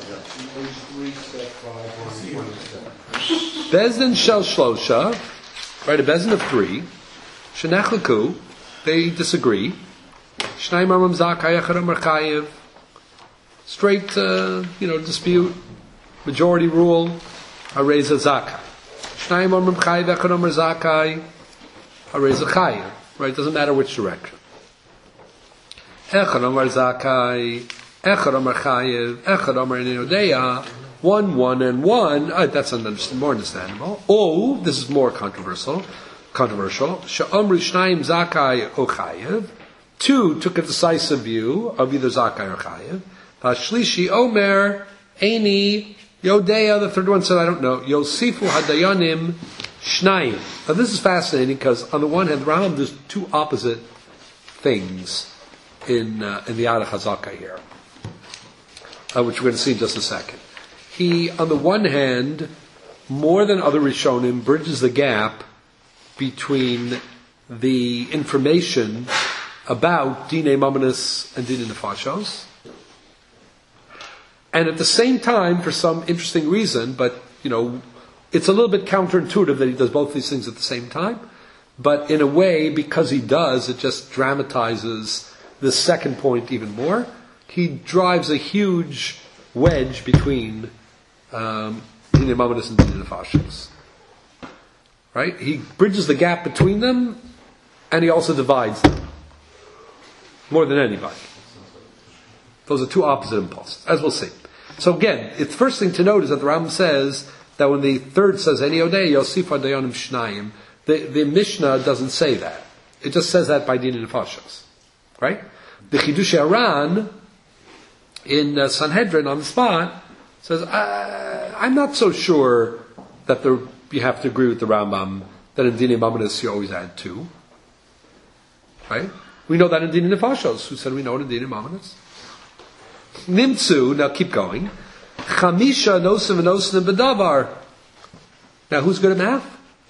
Bezdin Shel Shlosha, right, a Bezdin of 3. Shenechleku, they disagree. Shnayim Amram Zakai, Echad Amar Chayev. Straight, dispute. Majority rule. Hareza Zakai. Shnayim Amram Chayev, Echad Amar Zakai. Hareza Chayev. Right? Doesn't matter which direction. Echad Amar Zakai. Echad Amar Chayev. Echad Amar Any Odeya. 1, 1, and 1. That's more understandable. Oh, this is more controversial. Sha'amri Shnayim Zakai O Chayev. 2 took a decisive view of either Zakai or Chayev. Shlishi Omer Eini Yodeya. The third one said, I don't know. Yosifu Hadayanim Shnayim. Now this is fascinating because on the one hand, the Rambam does 2 opposite things in the Arach HaZakai here, which we're going to see in just a second. He, on the one hand, more than other Rishonim, bridges the gap between the information about Dinei Mamonos and Dinei Nefashos, and at the same time, for some interesting reason, but it's a little bit counterintuitive that he does both these things at the same time, but in a way, because he does, it just dramatizes the second point even more. He drives a huge wedge between Dinei Mamonos and Dinei Nefashos. Right? He bridges the gap between them, and he also divides them. More than anybody. Those are 2 opposite impulses, as we'll see. So again, the first thing to note is that the Rambam says that when the third says Eni Odea, Yosifa Dayanim Shnayim, the Mishnah doesn't say that. It just says that by Din Nefashos. Right? The Chidush Aran in Sanhedrin on the spot says, I'm not so sure that you have to agree with the Rambam that in Din Mamonis you always add 2. Right? We know that in Din Nefashos. Who said we know it in Din Mamonis? Nimtzu, now keep going. Chamisha nosim and nosim bedavar. Now who's good at math?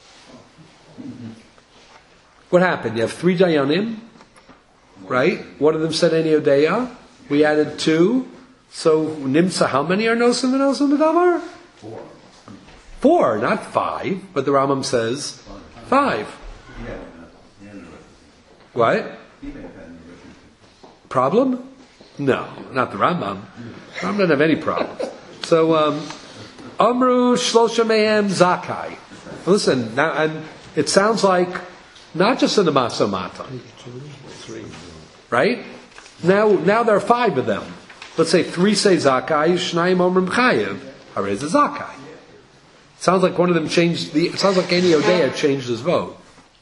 What happened? You have 3 Dayanim, right? One of them said Eni Odea. We added 2. So Nimtza, how many are nosim and nosim bedavar? 4, not 5. But the Rambam says 5. What? Problem? No, not the Rambam. Rambam doesn't have any problems. So, Amru Shlosha Mehem Zakai. Listen, now, and it sounds like not just in the Masamata. Right? Now there are 5 of them. Let's say 3 say Zakai, Shnayim Omrim Chayev. Harez is Zakai. Sounds like one of them changed it sounds like Eni Odea changed his vote.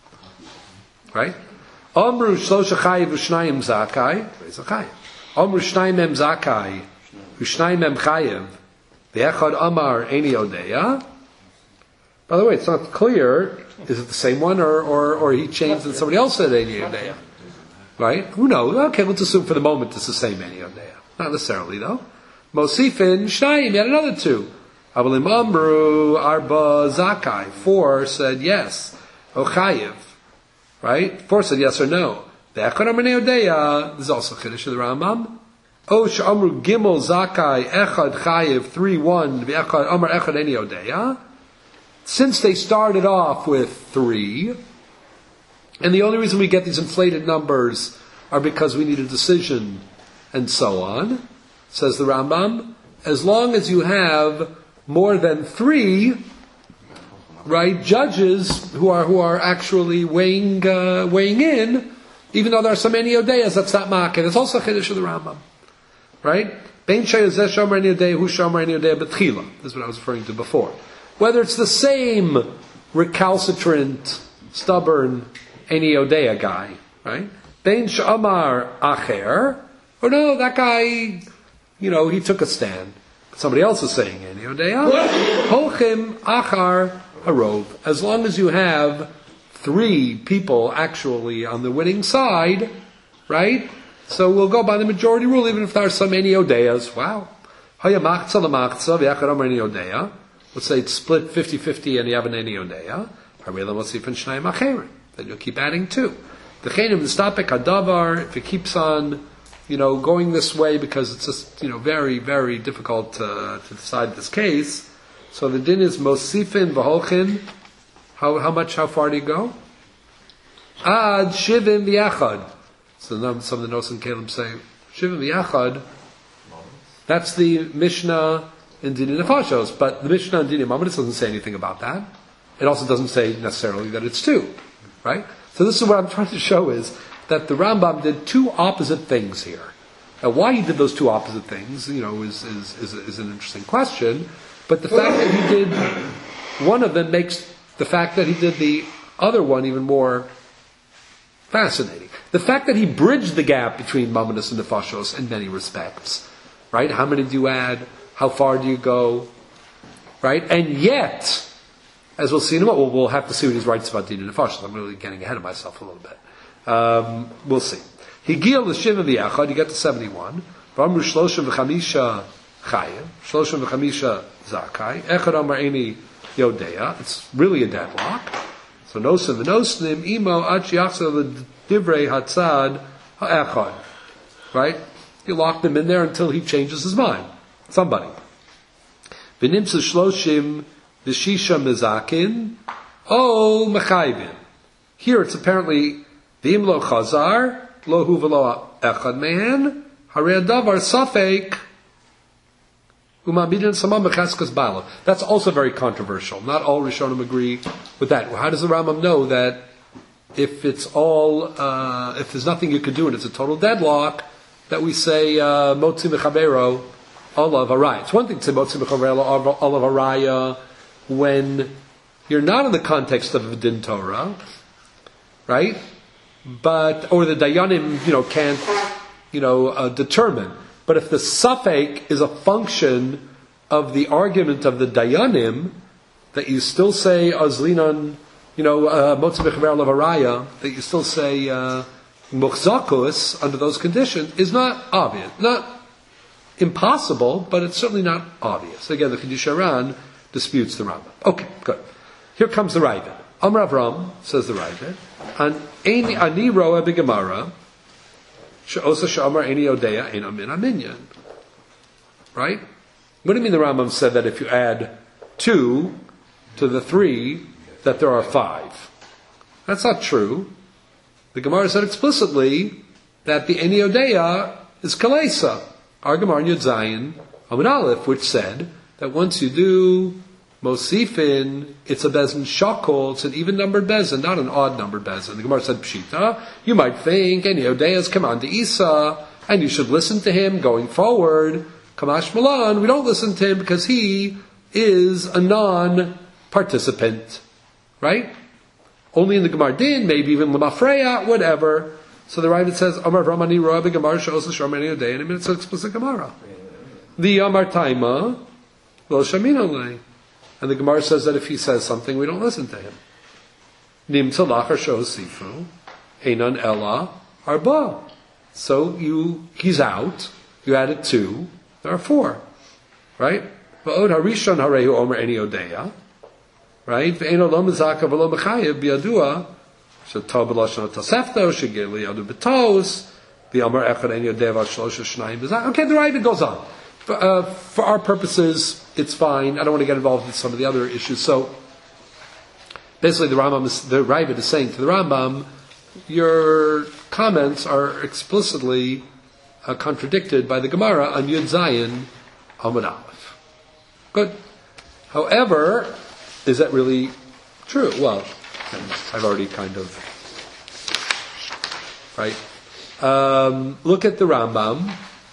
Right? Amru Shlosha Chayev Shnayim Zakai. Harez Zakai. Amru Shnayim Mem Zakai. Shnayim Mem Chayev. The Echad Amar Eni Odea. By the way, it's not clear. Is it the same one, or he changed and somebody else said Eni Odea? Right? Who knows? Okay, let's assume for the moment it's the same Eni Odea. Not necessarily, though. Mosifin Shnayim, yet another 2. Avalim Amru Arba Zakai. 4 said yes. Ochayev. Right? 4 said yes or no. The Echad Amar Eni Odea. This is also Chiddush of the Rambam. Osh Amru Gimel Zakai Echad Chayev 3-1 V'Echad Amar Echad Eni Odea. Since they started off with 3, and the only reason we get these inflated numbers are because we need a decision and so on, says the Rambam, as long as you have more than 3, right, judges who are actually weighing in, even though there are so many Odeas, that's not Makeh. It's also Chiddush of the Rambam. Right? Bein Sheyazeh Shomer Eni Odea, Hu Shomer Eni Odea B'tchila. This is what I was referring to before. Whether it's the same recalcitrant, stubborn Eni Odea guy, right? Bein Sh'amar Acher, or no, that guy, he took a stand. Somebody else is saying Eni Odea. Holchim Achar Harov. As long as you have 3 people actually on the winning side, right? So we'll go by the majority rule, even if there are some Eni Odeas. Wow. Haya machza l'machza v'yachar amar Eni Odea. Let's say it's split 50-50 and you have an Eni Odea. Then you'll keep adding 2. The chenim nistapek hadavar. If it keeps on, going this way because it's just, very, very difficult to decide this case. So the din is mosifin v'holchin. How far do you go? Ad shivim v'yachad. So some of the Nos and Caleb say, Shivim Yachad, that's the Mishnah in Din Nefashos, but the Mishnah in Din Mamonis doesn't say anything about that. It also doesn't say necessarily that it's 2, right? So this is what I'm trying to show is that the Rambam did 2 opposite things here. Now why he did those 2 opposite things, is an interesting question, but the fact that he did one of them makes the fact that he did the other one even more fascinating. The fact that he bridged the gap between Mamonis and Nefashos in many respects, right? How many do you add? How far do you go? Right? And yet, as we'll see in a moment, we'll have to see what he writes about Din and Nefashos. I'm really getting ahead of myself a little bit. We'll see. Higil l'shivim v'yachad, you get to 71. V'amru shloshim v'chamisha chayev, shloshim v'chamisha zakai, echad amar eni yodea. It's really a deadlock. So nosim v'nosnim imo ad shiachsa l'divrei hatzad ha'echad. Right? You lock them in there until he changes his mind. Somebody. V'nimtzu shloshim v'shisha mezakin o mechayvin. Here it's apparently v'im lo chazar lo hu v'lo echad mehen harei davar safek umamidin samam b'chaskas balo. That's also very controversial. Not all Rishonim agree with that. How does the Rambam know that if it's all if there's nothing you could do and it's a total deadlock, that we say motzi mechabero olav haraya? It's one thing to say motzi mechabero olav haraya when you're not in the context of a din Torah, right? Or the dayanim, can't, determine. But if the suffix is a function of the argument of the dayanim, that you still say azlinan, motza b'chaver lavaraya, that you still say muchzakus under those conditions, is not obvious, not impossible, but it's certainly not obvious. Again, the Chiddushei Haran disputes the Rambam. Okay, good. Here comes the Ravid. Amar Avram, says the Ravid, ani roa b'gemara she'osa she'amar ani odeya eno min aminyan. Right? What do you mean the Rambam said that if you add 2 to the 3, that there are 5? That's not true. The Gemara said explicitly that the Eni Odeya is Kalesa. Our Gemara in Yud Zayin, Amud Aleph, which said that once you do Mosifin, it's a Bezin Shakol, it's an even-numbered Bezin, not an odd-numbered Bezin. The Gemara said, Pshita, you might think Eni Odeya is Kaman de Isa, and you should listen to him going forward. Kamash Malan, we don't listen to him because he is a non-participant. Right? Only in the Gemar Din, maybe even Lamafreya, whatever. So the Ravid says, Amar Vramani Roa B'Gemar She'osa Sharmani Odei, and it's an explicit Gemara. The Amar Taima, Lo Shaminolei. And the Gemara says that if he says something, we don't listen to him. Nim Tzalach She'osifu, Einan Ella Arba. So he's out, you added 2, there are 4. Right? V'od Harishon Harehu Omer Eni Odeya. Right? Ve'eno lo mezaka v'lo mechayev b'yadua she'tov b'lashon tasefto she'gel liyadu b'tos v'yamar echad en yodeh v'shlosh shnayim b'zak. Okay, the Ravid goes on. For our purposes, it's fine. I don't want to get involved in some of the other issues. So, basically the Ravid is saying to the Rambam, your comments are explicitly contradicted by the Gemara on Yud Zayin Amud Aleph. Good. However, is that really true? Well, I've already kind of... Right? Look at the Rambam.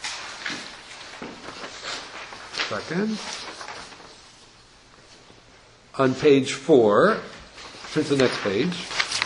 Second. On page 4. Turn to the next page.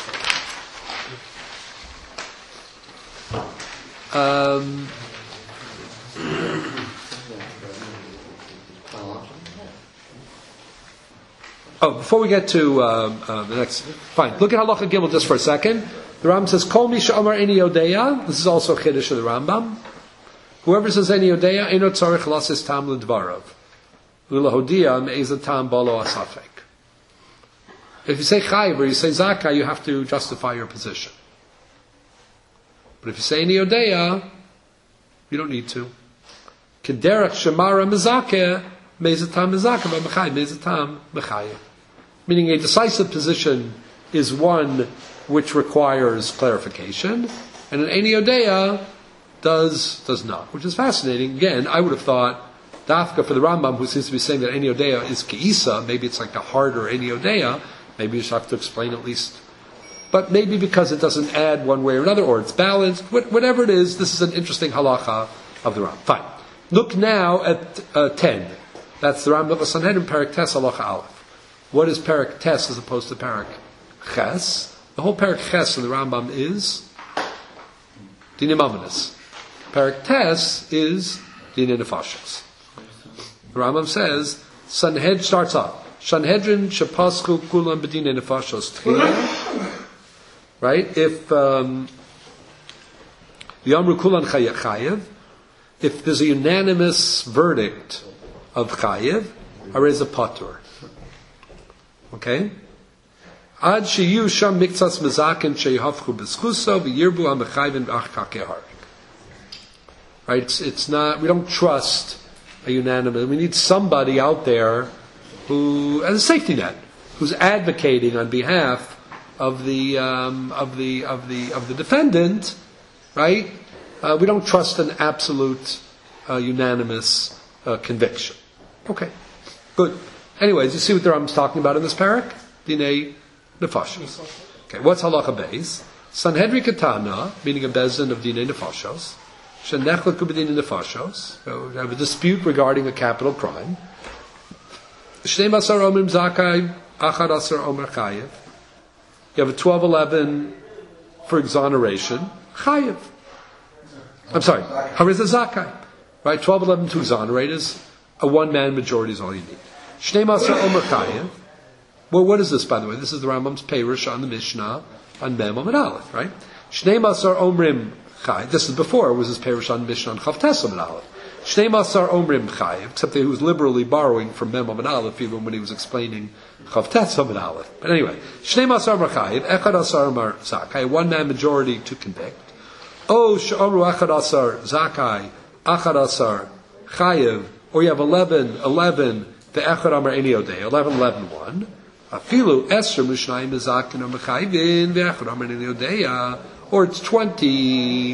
Before we get to the next, fine. Look at Halacha Gimel just for a second. The Rambam says, "Kol mi she'amar eni odeya." This is also a chiddush of the Rambam. Whoever says eni odeya, eno tzarich lasis tam ledvarav, u'lahodia me'ez tam balo asafek. If you say chayiv or you say zakah, you have to justify your position. But if you say eni odeya, you don't need to. Kederach shemara mezakeh me'ez tam mezakeh b'mechayim me'ez tam mechayim. Meaning a decisive position is one which requires clarification, and an Eni Odeya does not, which is fascinating. Again, I would have thought, Dafka for the Rambam, who seems to be saying that Eni Odeya is Ke'isa, maybe it's like a harder Eni Odeya, maybe you should have to explain at least. But maybe because it doesn't add one way or another, or it's balanced, whatever it is, this is an interesting halacha of the Rambam. Fine. Look now at 10. That's the Rambam of Sanhedrin, Perek Tes, halacha Aleph. What is Perek Tes as opposed to Perek Ches? The whole Perek Ches in the Rambam is Dinei Mamonos. Perek Tes is Dinei Nefashos. The Rambam says, Sanhedrin starts off. Sanhedrin shepasku kulam b'dinei nefashos tchila. Right? If Yamru kulan chayev, if there's a unanimous verdict of chayev, areza patur. Okay? Ad sheyu sham miktsas mezaken sheyhavchu b'schuso v'yirbu ha-mechayvin v'ach kakehar. Right? It's not, we don't trust a unanimous, we need somebody out there who, as a safety net, who's advocating on behalf of the defendant, right? We don't trust an absolute unanimous conviction. Okay, good. Anyways, you see what the Rambam's talking about in this parak? Dinei Nefashos. Okay, what's halacha beis? Sanhedrin Katana, meaning a bezin of Dinei Nefashos. Shenechlaku b'Dinei Nefashos. We have a dispute regarding a capital crime. Shnei Masar Omrim Zakai, Achad Asar Omer Chayev. You have a 12-11 for exoneration, Chayev. I'm sorry, Hariza Zakai. Right, 12-11 to exonerate is a one-man majority is all you need. Shnei Masar Omer Chayev. Well, what is this, by the way? This is the Rambam's Perush on the Mishnah on Mem and Aleph, right? Shnei Masar Omrim Chayev. This is before, it was his Perush on Mishnah on Chavtes and Aleph. Shnei Masar Omrim Chayev, except that he was liberally borrowing from Mem and Aleph even when he was explaining Chavtes and Aleph. But anyway, Shnei Masar Omar Chayev, Echad Asar Omar Zakai, one-man majority to convict. Oh, She'omru Echad Asar Zakai, Echad Asar Chayev, or you have 11, the Echad Amar Eni Odei, 1. Afilu Esher Mishnayim Zakin Amar Chayvin, the Echad Amar Eni Odei, or it's 22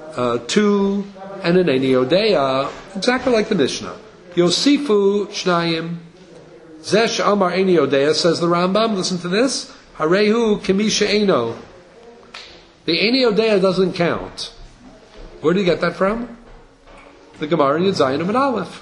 and an Eni Odei, exactly like the Mishnah. Yosifu Shnayim, Zesh Amar Eni Odei, says the Rambam, listen to this, Harehu Kimisha Eino. The Eni Odei doesn't count. Where did you get that from? The Gemara in Yud and Aleph.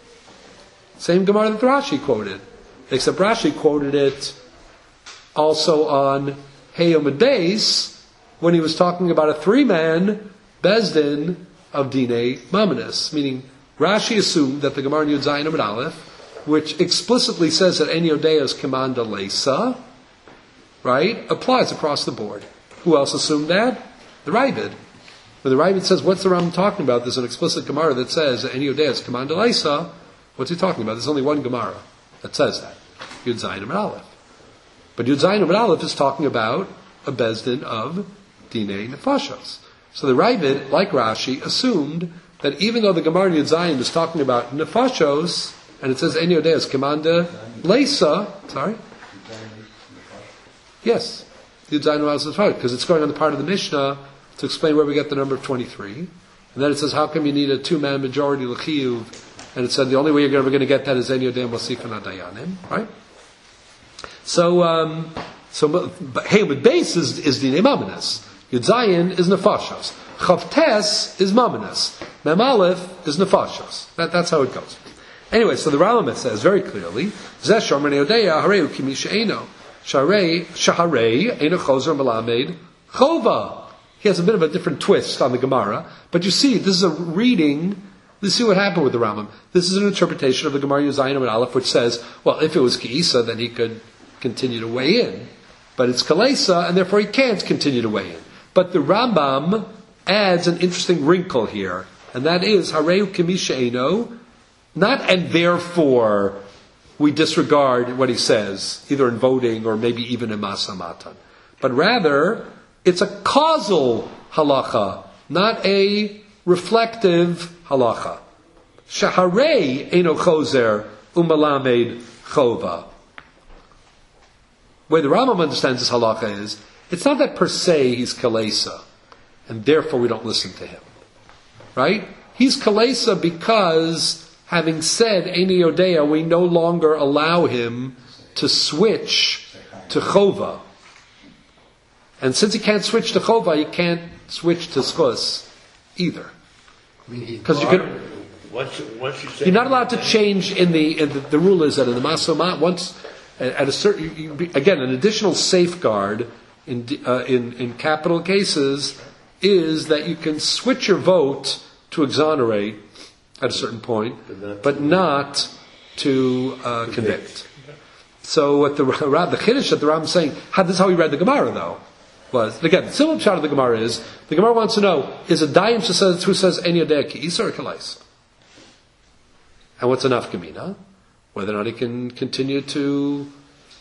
Same Gemara that Rashi quoted. Except Rashi quoted it also on Hayom Beis when he was talking about a 3-man Bezdin of Dinei Mamanis. Meaning, Rashi assumed that the Gemara in Yud and Aleph, which explicitly says that Eni Odei is Kamanda Leisa, right, applies across the board. Who else assumed that? The Ravid. When the Ravid says, what's the Rambam talking about? There's an explicit Gemara that says that Eni Odei is Kamanda Leisa. What's he talking about? There's only one Gemara that says that. Yud Zayin and Aleph. But Yud Zayin and Aleph is talking about a Bezdin of Dinei Nefashos. So the Ravid, like Rashi, assumed that even though the Gemara in Yud Zayin is talking about Nefashos, and it says Eni Odei is Kamanda Leisa, sorry? Yes. Yud Zayin and Aleph is right, because it's going on the part of the Mishnah to explain where we get the number of 23. And then it says, how come you need a 2-man majority l'chiyuv? And it said the only way you're ever going to get that is Eni Odei and Mosifan Adayanim, right? So Hayom Beis is Dinei Mamanis. Yud Zayin is Nefashos. Chavtes is Mamanis. Mem Aleph is Nefashos. That's how it goes. Anyway, so the Rambam says very clearly, Zeh Shomer Eni Odei Hareu Kimi She'eno Shaharei Eno Chozer Melamed Chova. He has a bit of a different twist on the Gemara, but you see, this is a reading. Let's see what happened with the Rambam. This is an interpretation of the Gemara Yud Zayin and Aleph, which says, well, if it was Ki'isa, then he could continue to weigh in. But it's Kalesa, and therefore he can't continue to weigh in. But the Rambam adds an interesting wrinkle here, and that is, Hareu Kimisha Eino, not and therefore we disregard what he says, either in voting or maybe even in Masa Matan. But rather, it's a causal halacha, not a reflective halacha. Shaharei Eino Chozer Umalamed Chova. The way the Rambam understands this halacha is, it's not that per se he's kalesa, and therefore we don't listen to him. Right? He's kalesa because, having said Eni Odei, we no longer allow him to switch to chova. And since he can't switch to chova, he can't switch to schus either. Because you can. Once you say you're not allowed to change in the rule is that in the Masomat, once at a certain, again, an additional safeguard in capital cases is that you can switch your vote to exonerate at a certain point, but not to convict. So what the Chiddush that the Rambam is saying, this is how he read the Gemara though, was, again, the simple shot of the Gemara is, the Gemara wants to know, is a Dayan who says Eni Odei Ki'isa or Kalais? And what's enough Gemina? Whether or not he can continue to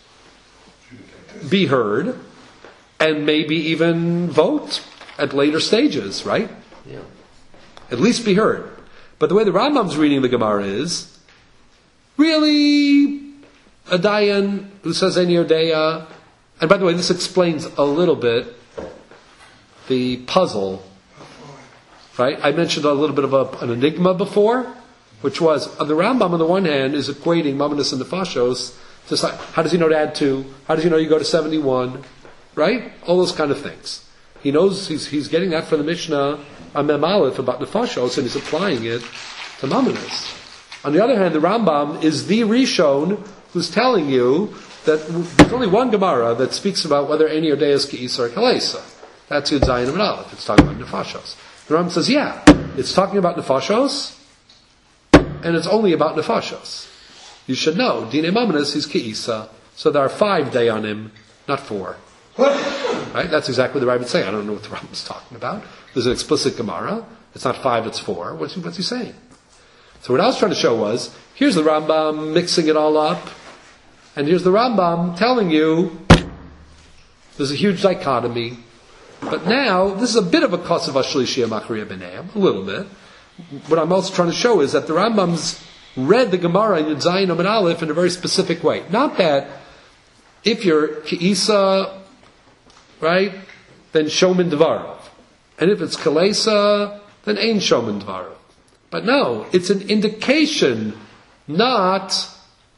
be heard, and maybe even vote at later stages, right? Yeah. At least be heard. But the way the Rambam's reading the Gemara is, really, a Dayan who says Eni Odei, and by the way, this explains a little bit the puzzle, right? I mentioned a little bit of an enigma before, which was, the Rambam on the one hand is equating Mamanis and Nefashos, just like, how does he know to add 2? How does he know you go to 71? Right? All those kind of things. He knows he's getting that from the Mishnah on Mem Aleph about Nefashos, and he's applying it to Mamanis. On the other hand, the Rambam is the Rishon who's telling you that there's only one Gemara that speaks about whether Ein Yodea is Ki'isa or Kalesa. That's Yud Zayin and Aleph. It's talking about Nefashos. The Rambam says, yeah, it's talking about Nefashos, and it's only about Nefashos. You should know, Dinei Mamanis is Ki'isa, so there are 5 Dayanim, not 4. Right? That's exactly what the Rabbi would say. I don't know what the Rambam's talking about. There's an explicit Gemara. It's not 5, it's 4. What's he saying? So what I was trying to show was, here's the Rambam mixing it all up, and here's the Rambam telling you there's a huge dichotomy. But now, this is a bit of a cause of Ashlishia Machriya B'neim, a little bit. What I'm also trying to show is that the Rambam's read the Gemara in Yud Zayin Amud Aleph in a very specific way. Not that if you're Ki'isa, right, then Shomin Dvarov. And if it's Kalesa, then Ein Shomin Dvarov. But no, it's an indication, not,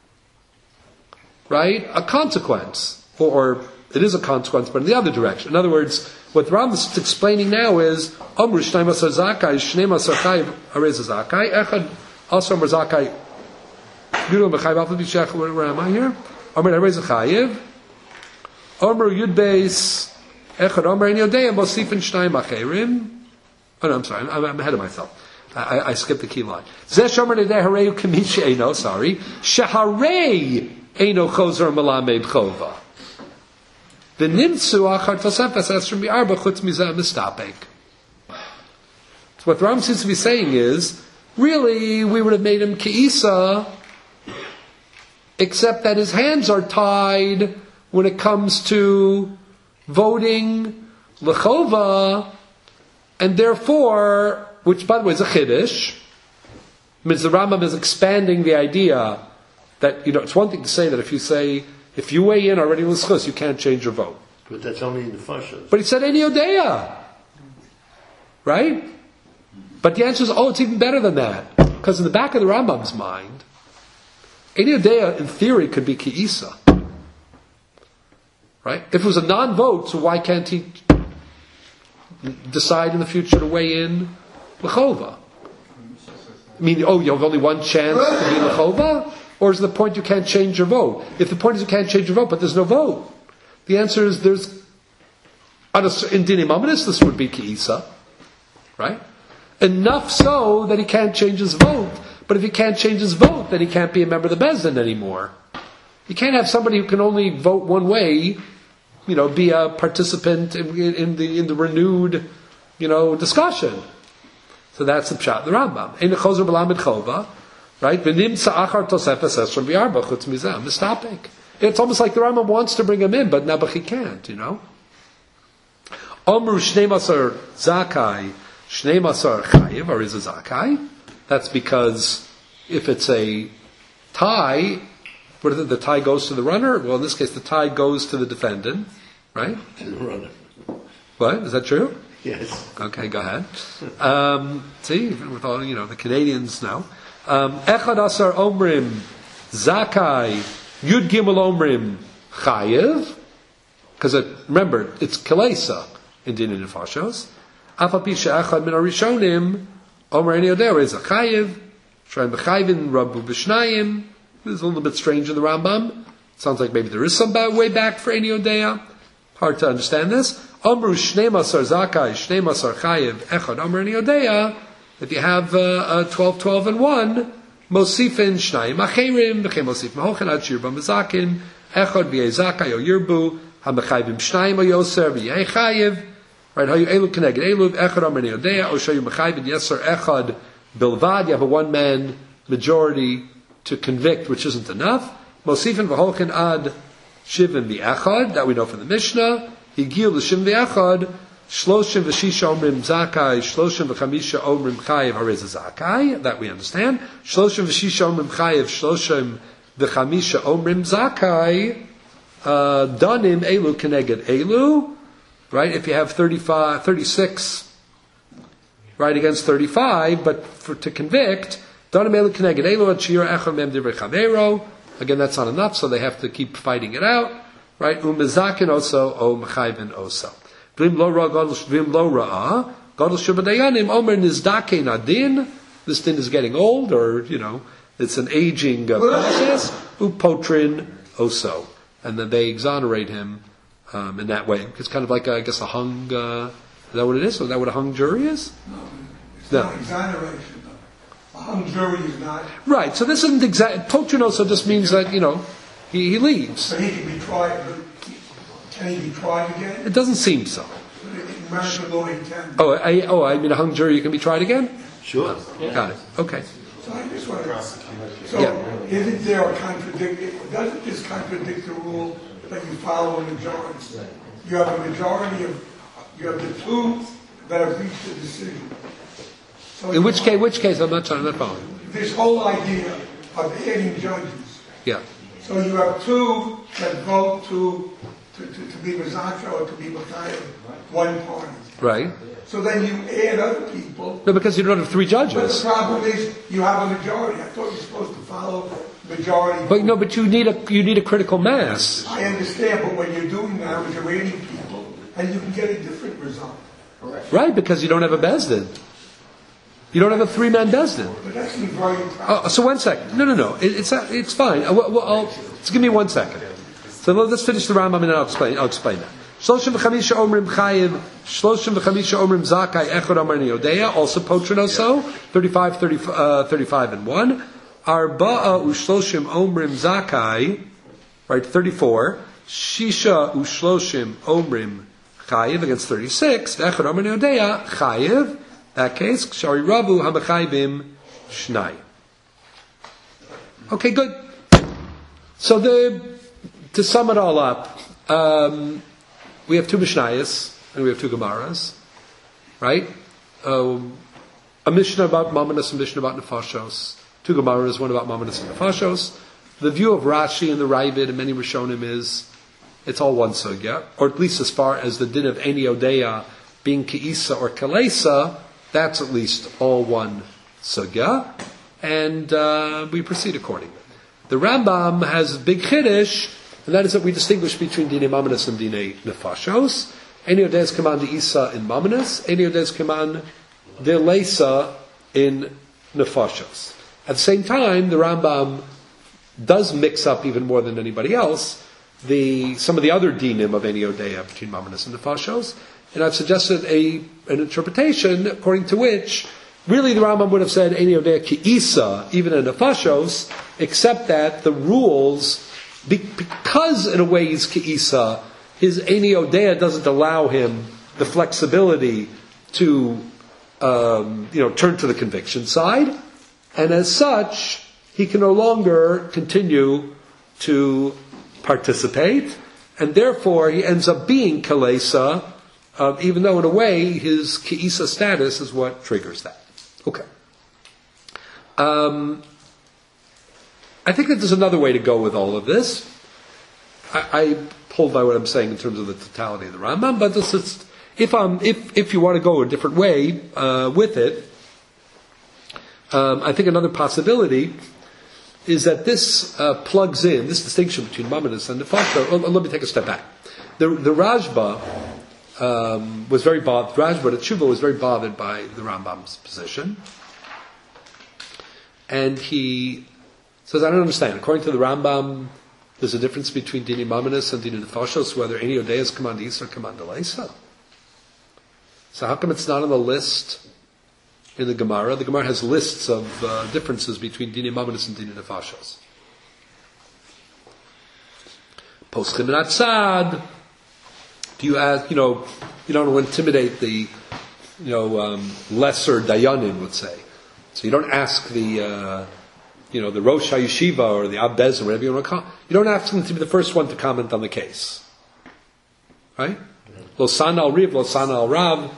right, a consequence. Or it is a consequence, but in the other direction. In other words, what the Rambam is explaining now is, Amru Shnei Masar Zakai, Shnei Masar Chayiv, Arez Zakai, Echad, also Amru Zakai, Yudel B'Chayiv, Alpha B'Shech, where am I here? Amru Arez Chayiv, Amru Yud Beis, Echad, Amru Ein Yodea, Mosifin Shnei Macherim. Oh no, I'm sorry, I'm ahead of myself. I skipped the key line. Zeh Shomer Nedeh Harei Kamish Eino, sorry, Sheharei Eino Chozer Malamed Chova. The nimtzu achar tosefes esrim bi'arba chutz mizah mistapek. So what the Rambam seems to be saying is, really, we would have made him Ki'isa, except that his hands are tied when it comes to voting lechova, and therefore, which by the way is a chiddush, means the Rambam is expanding the idea that, it's one thing to say that if you weigh in already with schus, you can't change your vote. But that's only in the Fashas. But he said Ein Yodea. Right? But the answer is, it's even better than that. Because in the back of the Rambam's mind, Ein Yodea, in theory, could be Ki'isa. Right? If it was a non-vote, so why can't he decide in the future to weigh in L'chova? I mean, you have only one chance to be L'chova? Or is the point you can't change your vote? If the point is you can't change your vote, but there's no vote, the answer is in Dinei Mamanis, this would be Ki'isa. Right? Enough so that he can't change his vote. But if he can't change his vote, then he can't be a member of the Beis Din anymore. You can't have somebody who can only vote one way, be a participant in the renewed, discussion. So that's the pshat, the Rambam. Ein chozer b'lamed chova. Right? It's almost like the Rambam wants to bring him in, but Nebuch can't, Omru Shnei Masar Zakai, Shnei Masar Chayiv, or is a Zakai? That's because if it's a tie, the tie goes to the runner? Well, in this case, the tie goes to the defendant, right? To the runner. What? Is that true? Yes. Okay, go ahead. See, with all, the Canadians now. Echad Asar Omrim Zakai Yud Gimel Omrim Chayiv, because remember it's Kalesa in Dinei Nefashos. Afapisha Echad Min Arishonim Omer Ein Yodea is a Chayiv. Shrayim B'Chayvin Rabu B'Shnayim. It's a little bit strange in the Rambam. Sounds like maybe there is some way back for Ein Yodea. Hard to understand this. Omru Shnei Masar Zakai Shnei Masar Chayiv Echad Omer Ein Yodea. If you have 12, 12, and 1, Mosifin Shnayim Acherim, B'chem Mosif Mahochen Ad Shir B'Mazakin, Echad V'yei Zakai O Yirbu, HaMechayvim Shnayim O Yoser V'yei Chayiv, right? How you Elu Keneged Elu, Echad Omer Ein Yodea, O Shoyu Mechayvim Yeser Echad Bilvad, you have a one-man majority to convict, which isn't enough. Mosifin V'holchen Ad Shivim V'echad, that we know from the Mishnah, Higil L'Shim V'echad, Shloshim v'shisha omrim zakai, shloshim v'chamisha omrim chayiv harez zakai. That we understand. Shloshim v'shisha omrim chayiv, shloshim v'chamisha omrim zakai. Danim elu keneged elu. Right? If you have 36, right, against 35, but to convict, danim elu keneged elu at shir echad mem divrei chavero. Again, that's not enough, so they have to keep fighting it out. Right? Umezakin oso, o mechayvin oso. This din is getting old, or, it's an aging process. Upotrin oso, and then they exonerate him in that way. It's kind of like I guess a hung. Is that what it is? Is that what a hung jury is? It's not exoneration. A hung jury is not. Right. So this isn't exact. Potrin oso just means that he leaves. But he can be tried. Can he be tried again? It doesn't seem so. In American law, he can. I mean a hung jury you can be tried again? Sure. Got it. Okay. So I just want to. So isn't there a contradiction? Doesn't this contradict the rule that you follow a majority? You have a majority of. You have the two that have reached a decision. So In which case, I'm not following. This whole idea of adding judges. Yeah. So you have two that vote to be Mazacha or to be Machayev, one party. Right. So then you add other people. No, because you don't have three But the judges. problem is you have a majority. I thought you're supposed to follow majority. But you need a critical mass. I understand, but when you're doing that, you're adding people, and you can get a different result. Right, because you don't have a Bezdin. You don't have a three-man Bezdin. But that's very impressive. So 1 second. No. It's fine. Just give me 1 second. So let's finish the Rambam and then I'll explain that. Shloshim v'chamisha omrim chayiv, shloshim v'chamisha omrim zakai, echad amar neodeya, also potrin oso, 35 and 1. Arba'a ushloshim omrim zakai, right, 34. Shisha ushloshim omrim chayiv against 36. Echad amar neodeya, chayiv. That case, shari rabu hamachayvim shnai. Okay, good. So to sum it all up, we have two Mishnayos and we have two Gemaras, right? A Mishnah about Mamonos and Mishnah about Nefashos. Two Gemaras, one about Mamonos and Nefashos. The view of Rashi and the Ravid and many Rishonim is it's all one sugya, or at least as far as the din of Eni Odeya being Ke'isa or Kalesa, that's at least all one sugya, and we proceed accordingly. The Rambam has a big chiddush, and that is that we distinguish between Dine Mamonos and Dine Nefashos. Eni Odeya's command the Isa in Mamonos, Eni Odeya's command the Leisa in Nefashos. At the same time, the Rambam does mix up even more than anybody else some of the other dinim of Eni Odeya between Mamonos and Nefashos, and I've suggested an interpretation according to which really the Rambam would have said Eni Odeya Ki'isa, even in Nefashos, except that the rules, because in a way he's Ki'isa, his Eni Odeya doesn't allow him the flexibility to turn to the conviction side, and as such, he can no longer continue to participate, and therefore he ends up being Kalesa, even though in a way his Ki'isa status is what triggers that. Okay. I think that there's another way to go with all of this. I hold by what I'm saying in terms of the totality of the Rambam, but this is, if you want to go a different way with it, I think another possibility is that this plugs in this distinction between Mamonos and Nefashos. Let me take a step back. The Rajba was very bothered. Rajba, the Tshuva, was very bothered by the Rambam's position, and he says, "I don't understand. According to the Rambam, there's a difference between Dini Mamonos and Dini Nefashos, whether Eni Odeya is command Isa or command Leisa. So how come it's not on the list in the Gemara? The Gemara has lists of differences between Dini Mamonos and Dini Nefashos. Poschim and Atzad. Do you ask? You don't want to intimidate the, lesser dayanim, let's say. So you don't ask the Rosh HaYeshiva or the Abbez or whatever you want to call. You don't ask them to be the first one to comment on the case, right? Losan al Riv, Losan al Rav.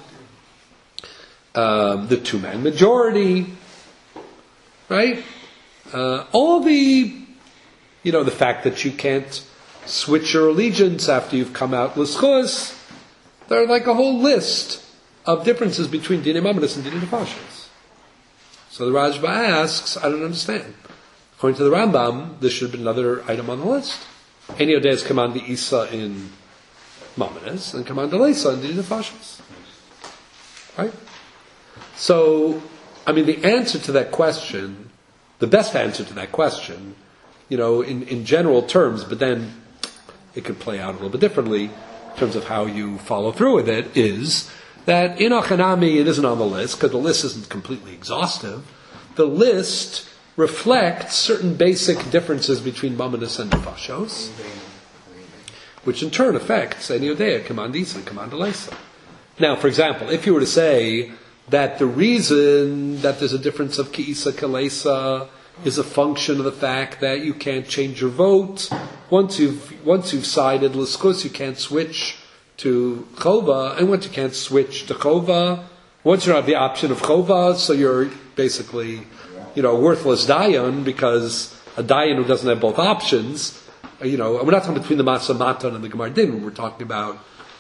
The two-man majority, right? All the fact that you can't switch your allegiance after you've come out l'schus. There are like a whole list of differences between Dini Mamonos and Dini Nefashos. So the Rajba asks, I don't understand. According to the Rambam, there should have been another item on the list. Eni Odeya's command the Isa in Mamonos and command the Leisa in Dini Nefashos. Right? So, the answer to that question the best answer to that question, in general terms, but then it could play out a little bit differently in terms of how you follow through with it, is that in Achanami it isn't on the list, because the list isn't completely exhaustive. The list reflects certain basic differences between Mamonos and Nefashos, which in turn affects Ein Yodea, Command Isa, Command Elesa. Now, for example, if you were to say that the reason that there's a difference of Ki'isa, Kalesa is a function of the fact that you can't change your vote. Once you've sided Liskus, you can't switch to Chova, and once you can't switch to Chova, once you have the option of Chova, so you're basically, a worthless Dayan, because a Dayan who doesn't have both options, we're not talking between the Masa Matan and the Gemar Din, we're talking about,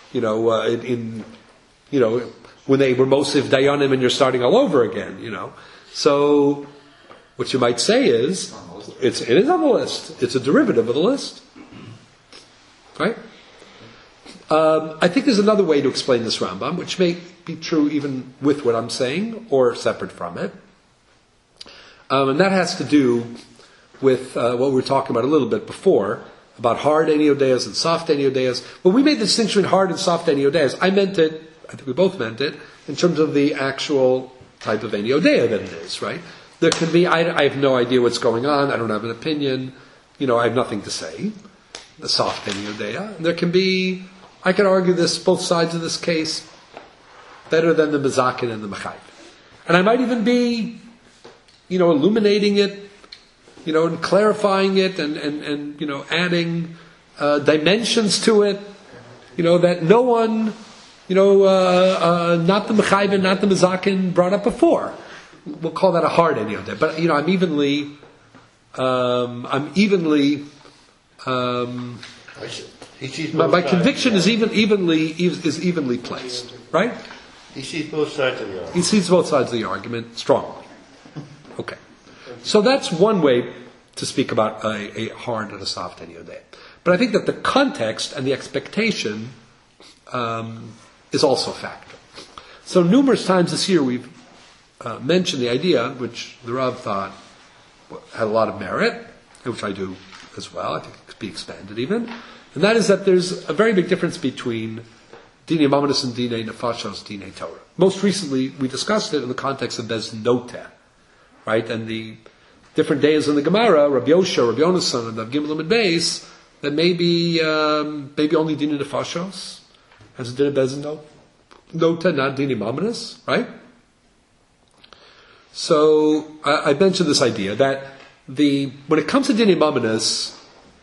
when they were Mosif Dayanim and you're starting all over again, So, what you might say is, it is on the list. It's a derivative of the list. Right? I think there's another way to explain this Rambam, which may be true even with what I'm saying, or separate from it. And that has to do with what we were talking about a little bit before, about hard Ein Yodeas and soft Ein Yodeas. When we made the distinction between hard and soft Ein Yodeas, I think we both meant it, in terms of the actual type of Ein Yodea that it is, right? There can be, I have no idea what's going on, I don't have an opinion, I have nothing to say, the soft Ein Yodea. And there can be, I can argue this, both sides of this case, better than the Mazakin and the Mechayv. And I might even be, illuminating it, and clarifying it, and adding dimensions to it, that no one, not the Mechayv and not the Mazakin brought up before. We'll call that a hard Ein Yodea. But I'm my conviction is evenly placed, right? He sees both sides of the argument. He sees both sides of the argument strongly. Okay, so that's one way to speak about a hard and a soft Ein Yodea. But I think that the context and the expectation is also a factor. So numerous times this year we've mentioned the idea, which the Rav thought had a lot of merit, which I do as well, I think it could be expanded even, and that is that there's a very big difference between Dinei Mamonos and Dinei Nefashos, Dinei Torah. Most recently, we discussed it in the context of Bez Noteh, right? And the different days in the Gemara, Rabbi Yosha, Rabbi Yonasan, and Rav Gimel and Beis, that maybe only Dinei Nefashos, as it did Bez Noteh, not Dinei Mamonos, right? So I mentioned this idea that when it comes to Dinei Mamonos,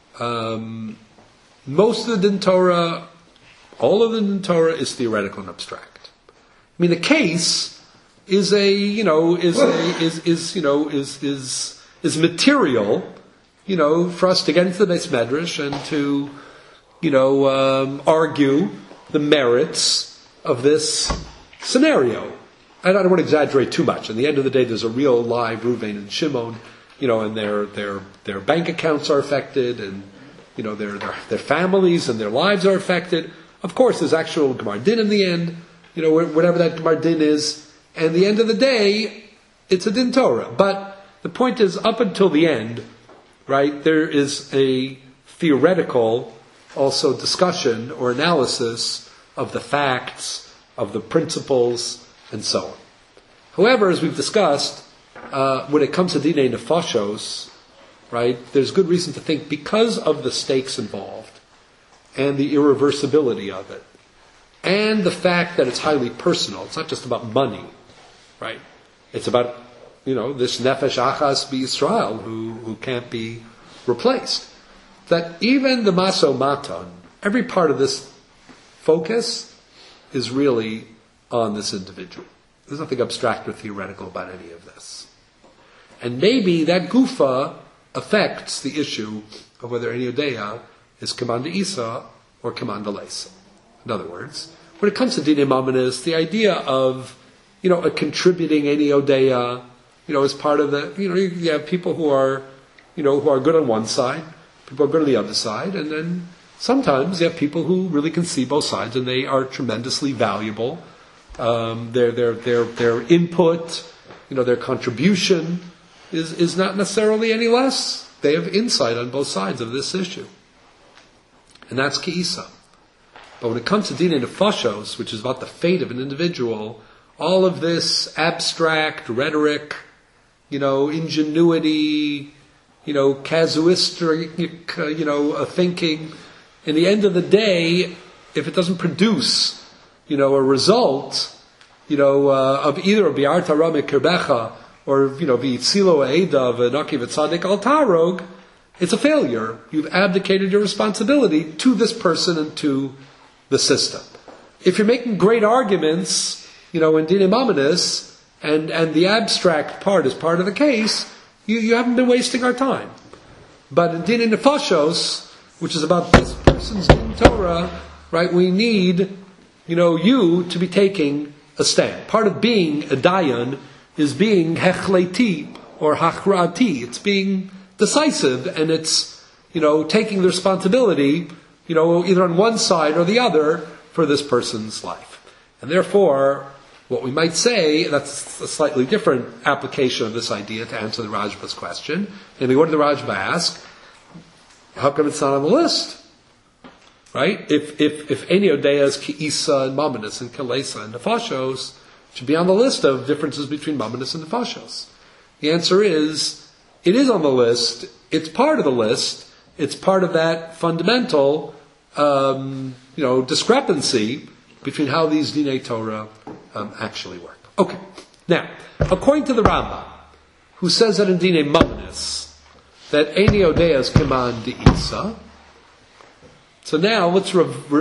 most of the Din Torah, all of the Din Torah is theoretical and abstract. I mean, the case is material, for us to get into the Beis Medrash and to, argue the merits of this scenario. I don't want to exaggerate too much. At the end of the day, there's a real live Reuven and Shimon, and their bank accounts are affected, and their families and their lives are affected. Of course, there's actual Gemar Din in the end, whatever that Gemar Din is. And at the end of the day, it's a Din Torah. But the point is, up until the end, right, there is a theoretical also discussion or analysis of the facts, of the principles, and so on. However, as we've discussed, when it comes to Dinei Nefashos, right, there's good reason to think, because of the stakes involved, and the irreversibility of it, and the fact that it's highly personal. It's not just about money, right? It's about, this Nefesh Achas B'Yisrael who can't be replaced. That even the Maso Matan, every part of this focus is really on this individual. There's nothing abstract or theoretical about any of this. And maybe that gufa affects the issue of whether Ein Yodea is Command Isa or Command Elesa. In other words, when it comes to Dinei Mamonos, the idea of, a contributing Ein Yodea, as part of the, you have people who are good on one side, people who are good on the other side, and then sometimes you have people who really can see both sides, and they are tremendously valuable. Their input, their contribution, is not necessarily any less. They have insight on both sides of this issue. And that's Ki'isa. But when it comes to Dinei Nefashos, which is about the fate of an individual, all of this abstract rhetoric, ingenuity, casuistic, thinking, in the end of the day, if it doesn't produce, a result, of either a bi'arta ramik kirbecha or, v'yitzilo eida v'naki v'tzadik al tarog, it's a failure. You've abdicated your responsibility to this person and to the system. If you're making great arguments, in Dinei Mamonos, and the abstract part is part of the case, you haven't been wasting our time. But in Dinei Nefashos, which is about this person's Din Torah, right, we need, you to be taking a stand. Part of being a dayan is being hechleti or hachrati. It's being decisive, and it's, taking the responsibility, either on one side or the other for this person's life. And therefore, what we might say, that's a slightly different application of this idea to answer the Rajba's question. And what did the Rajba ask? How come it's not on the list? Right? If Eini Odea's Ki'isa and Mamonos and Kalesa and Nefashos should be on the list of differences between Mamonos and Nefashos. The answer is, it is on the list. It's part of the list. It's part of that fundamental, discrepancy between how these Dinei Torah actually work. Okay. Now, according to the Rambam, who says that in Dinei Mamonos, that Eini Odea's Kiman De'isa. So now let's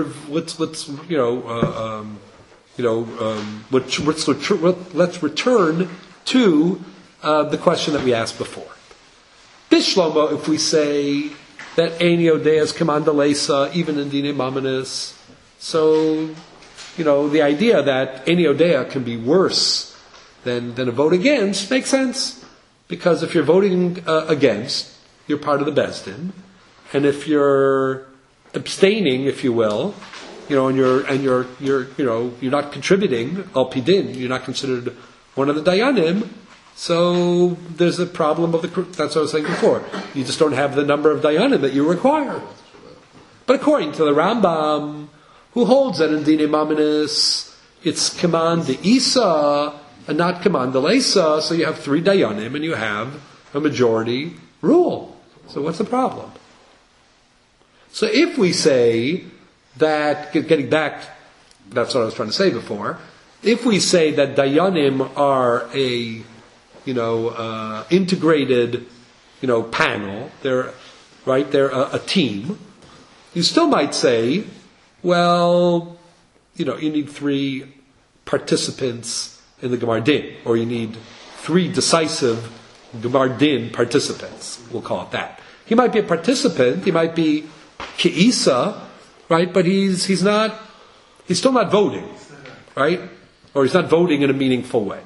return to the question that we asked before. Bishlomo, if we say that Eini Odea's Kiman De'isa, even in Dinei Mamonos, so the idea that Eini Odea can be worse than a vote against makes sense, because if you're voting against, you're part of the Beis Din, and if you're abstaining, if you will, and you're not contributing al pidin, you're not considered one of the dayanim. So there's a problem of that's what I was saying before. You just don't have the number of dayanim that you require. But according to the Rambam, who holds that in Dinei Mamonos it's Kiman De'isa and not Kiman De'isa, so you have 3 dayanim and you have a majority rule. So what's the problem? So if we say that, getting back, that's what I was trying to say before, if we say that dayanim are a, integrated, panel, they're a team, you still might say, well, you need 3 participants in the Gemar Din, or you need 3 decisive Gemar Din participants, we'll call it that. He might be a participant, he might be Ki'isa, right, but he's still not voting, right? Or he's not voting in a meaningful way.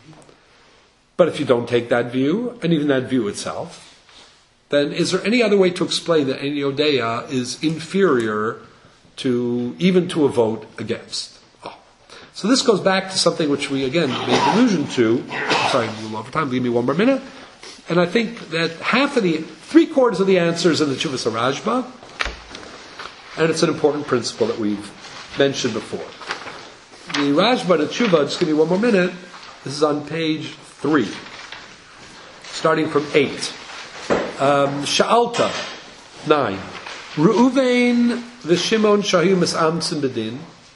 But if you don't take that view, and even that view itself, then is there any other way to explain that Eini Odea is inferior to a vote against? So this goes back to something which we again made allusion to. Sorry, I'm a little over time. Give me one more minute. And I think that 3/4 of the answer is in the Tshuvas Rajba, and it's an important principle that we've mentioned before. The Rajba, the Tshuva, just give me one more minute. This is on page 3, starting from 8. Sha'alta, 9. Reuven v'Shimon shahu mis'amtzim b'din.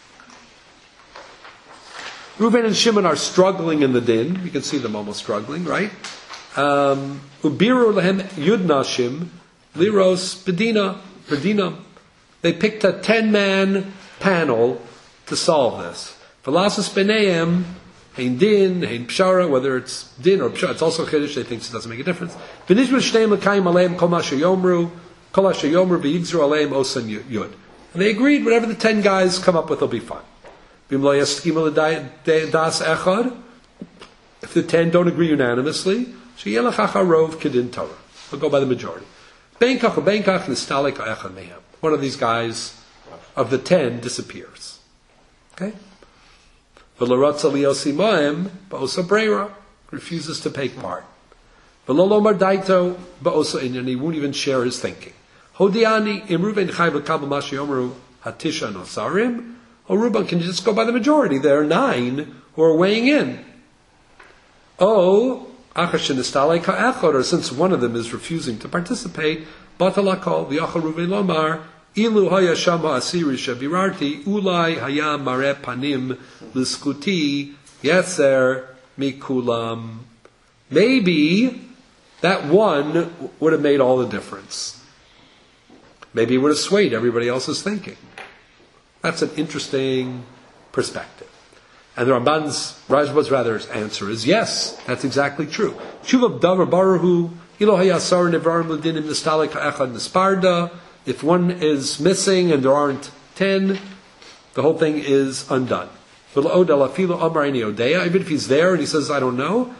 Reuven and Shimon are struggling in the din. You can see them almost struggling, right? Ubiru lehem yud nashim liros bedina. They picked a 10-man panel to solve this. V'lasas b'neim hein din, hein pshara, whether it's din or pshara, it's also chiddush. They think it doesn't make a difference. V'nishma shteim l'kayim aleim kol masha yomru v'yigzru aleim osan yud. And they agreed whatever the 10 guys come up with will be fine. If the 10 don't agree unanimously, we'll go by the majority. One of these guys of the 10 disappears. Okay? Refuses to take part. V'lolomar daito ba'osa inyan, and he won't even share his thinking. Hodiani imruven chayv l'kabel mashi omru hatisha nosarim. Oh, Ruben, can you just go by the majority? There are 9 who are weighing in. Oh, achashinistalei ka'echod, or since one of them is refusing to participate, batalakol v'yachal Ruven lomar ilu haya shama asiri shabirarti ulai haya mare panim l'skuti yeser mikulam. Maybe that one would have made all the difference. Maybe it would have swayed everybody else's thinking. That's an interesting perspective. And the Ramban's, Rajba's rather answer is yes, that's exactly true. Shuvav davar baruhu ilo hayasar nevarim l'dinim nistalik ha'echad nisparda. If one is missing and there aren't 10, the whole thing is undone. Even if he's there and he says, I don't know,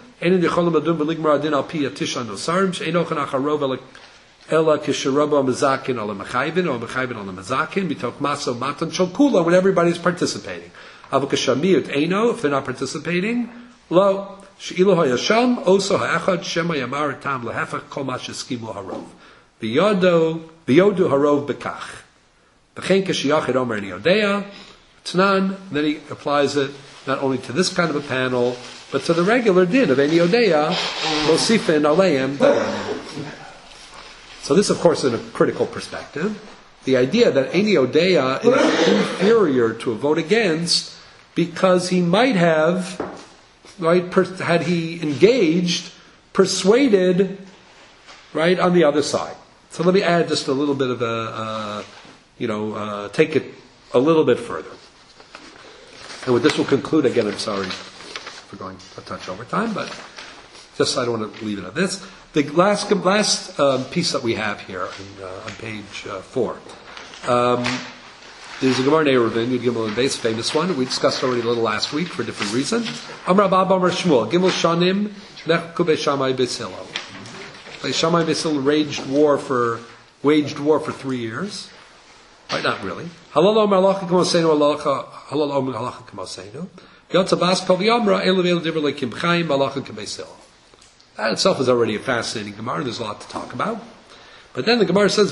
Ella kisharaba mazakin ala mechayvin or mechayvin ala mazakin b'tok maso matan shalkula when everybody's participating. Avukashamiyut eino if they're not participating. Lo she'ilu hayasham oso ha'echad shema yamar tam lehefach kol ma sheskimu harov. V'yodu harov bekach. V'chein kishiyachid omer ni yodea tnan. Then he applies it not only to this kind of a panel but to the regular din of eni yodea mosifin aleim dayanim. So this, of course, is a critical perspective. The idea that Eini Odeya is inferior to a vote against because he might have, right, had he engaged, persuaded, right, on the other side. So let me add just a little bit of take it a little bit further. And with this we'll conclude. Again, I'm sorry for going a touch over time, but just I don't want to leave it at this. The last piece that we have here on page 4. There's a Gemara Ne'eruvin, Yud Gimel and Beis, famous one. We discussed already a little last week for a different reason. Amar Abba Amar Shmuel, Gimel Shanim, Nechku Beis Shammai Beis Hillel. Beis Shammai Beis Hillel waged war for 3 years. Right, not really. Halal Omer Halacha K'moseinu, Halal Omer Halacha K'moseinu. Yotza Bas Kol V'yamra, Elu V'elu Divrei Kim Chaim, Halacha K'Beis Hillel. That itself is already a fascinating Gemara. There's a lot to talk about. But then the Gemara says,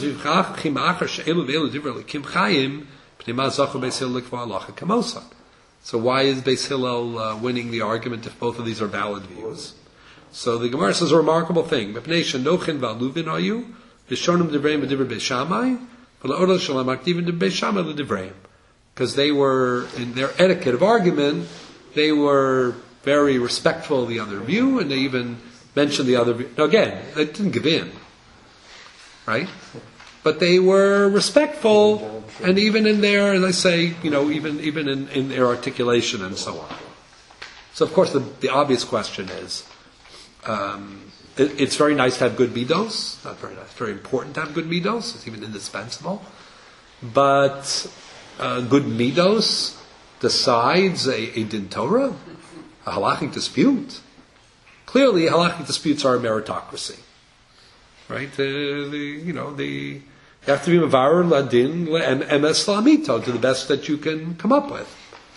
so why is Beis Hillel winning the argument if both of these are valid views? So the Gemara says a remarkable thing. Because they were, in their etiquette of argument, they were very respectful of the other view, and they even mentioned the other view. Now again, they didn't give in, right? But they were respectful, and even in their, as I say, even in their articulation and so on. So of course the obvious question is, it's very nice to have good midos, not very nice, very important to have good midos, it's even indispensable. But good midos decides a din Torah, a halachic dispute. Clearly, halachic disputes are a meritocracy, right? You have to be mevarer ladin and emes lamito to the best that you can come up with.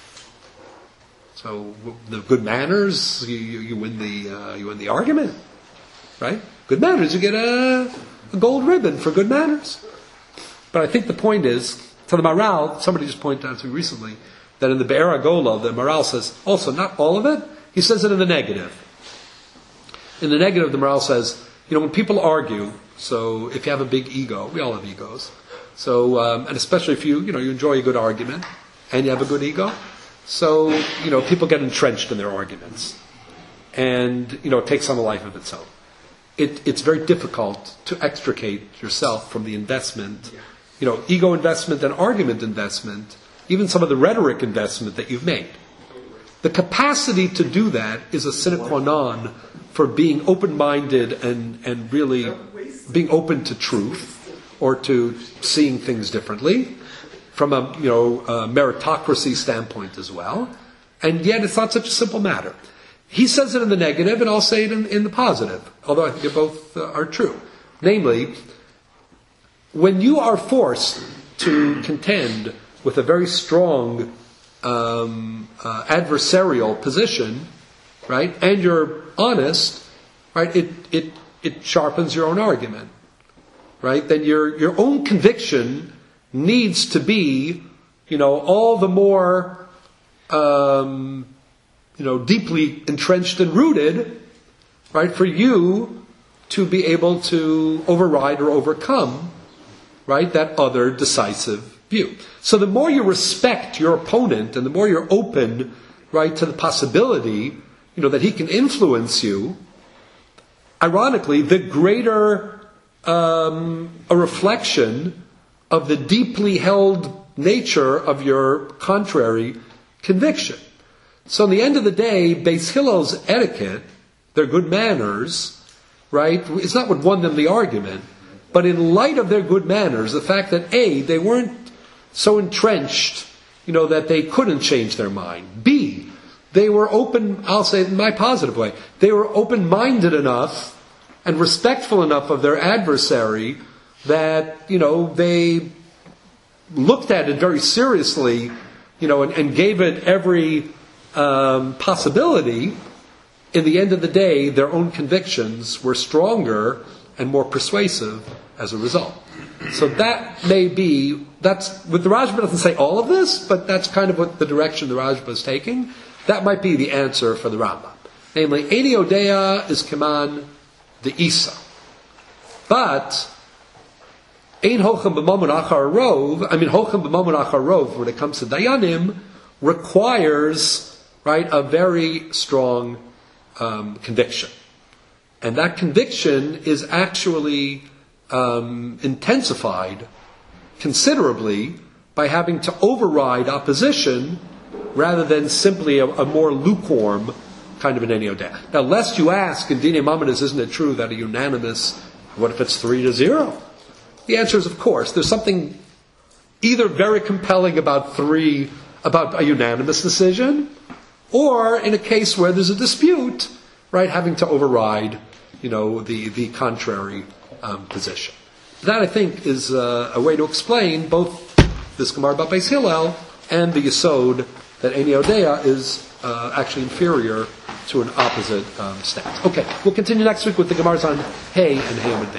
So the good manners, you win the argument, right? Good manners, you get a gold ribbon for good manners. But I think the point is, to the Maral, somebody just pointed out to me recently that in the Be'er HaGola, the Maral says also not all of it. He says it in the negative. In the negative, the Maral says, when people argue, so if you have a big ego, we all have egos, so, and especially if you enjoy a good argument, and you have a good ego, so, people get entrenched in their arguments, and, it takes on a life of its own. It's very difficult to extricate yourself from the investment, ego investment and argument investment, even some of the rhetoric investment that you've made. The capacity to do that is a sine qua non for being open-minded and really being open to truth or to seeing things differently from a meritocracy standpoint as well. And yet it's not such a simple matter. He says it in the negative, and I'll say it in the positive, although I think they both are true. Namely, when you are forced to contend with a very strong adversarial position, right, and you're honest, right, it it sharpens your own argument, right? Then your own conviction needs to be, all the more, deeply entrenched and rooted, right, for you to be able to override or overcome, right, that other decisive view. So the more you respect your opponent and the more you're open, right, to the possibility, that he can influence you, ironically, the greater a reflection of the deeply held nature of your contrary conviction. So in the end of the day, Beis Hillel's etiquette, their good manners, right, it's not what won them the argument, but in light of their good manners, the fact that A, they weren't so entrenched, that they couldn't change their mind. B, they were open, I'll say it in my positive way, they were open-minded enough and respectful enough of their adversary that, they looked at it very seriously, and gave it every possibility. In the end of the day, their own convictions were stronger and more persuasive as a result. So that's what the Rajba doesn't say all of this, but that's kind of what the direction the Rajba is taking. That might be the answer for the Rambam. Namely, Eini Odea is Kaman the Isa. But Ein Hochem B'Mamun Achar Rov, Hochem B'Mamun Achar Rov, when it comes to Dayanim, requires, right, a very strong conviction. And that conviction is actually intensified considerably by having to override opposition rather than simply a more lukewarm kind of an Eini Odea. Now, lest you ask, in Dinei Mamonos, isn't it true that a unanimous, what if it's 3-0? The answer is, of course. There's something either very compelling about a unanimous decision, or in a case where there's a dispute, right, having to override, the contrary position. That, I think, is a way to explain both this Gemara about Beis Hillel and the Yesod that Eini Odea is actually inferior to an opposite stance. Okay, we'll continue next week with the Gemaras on Hay and Hay Amud Beis.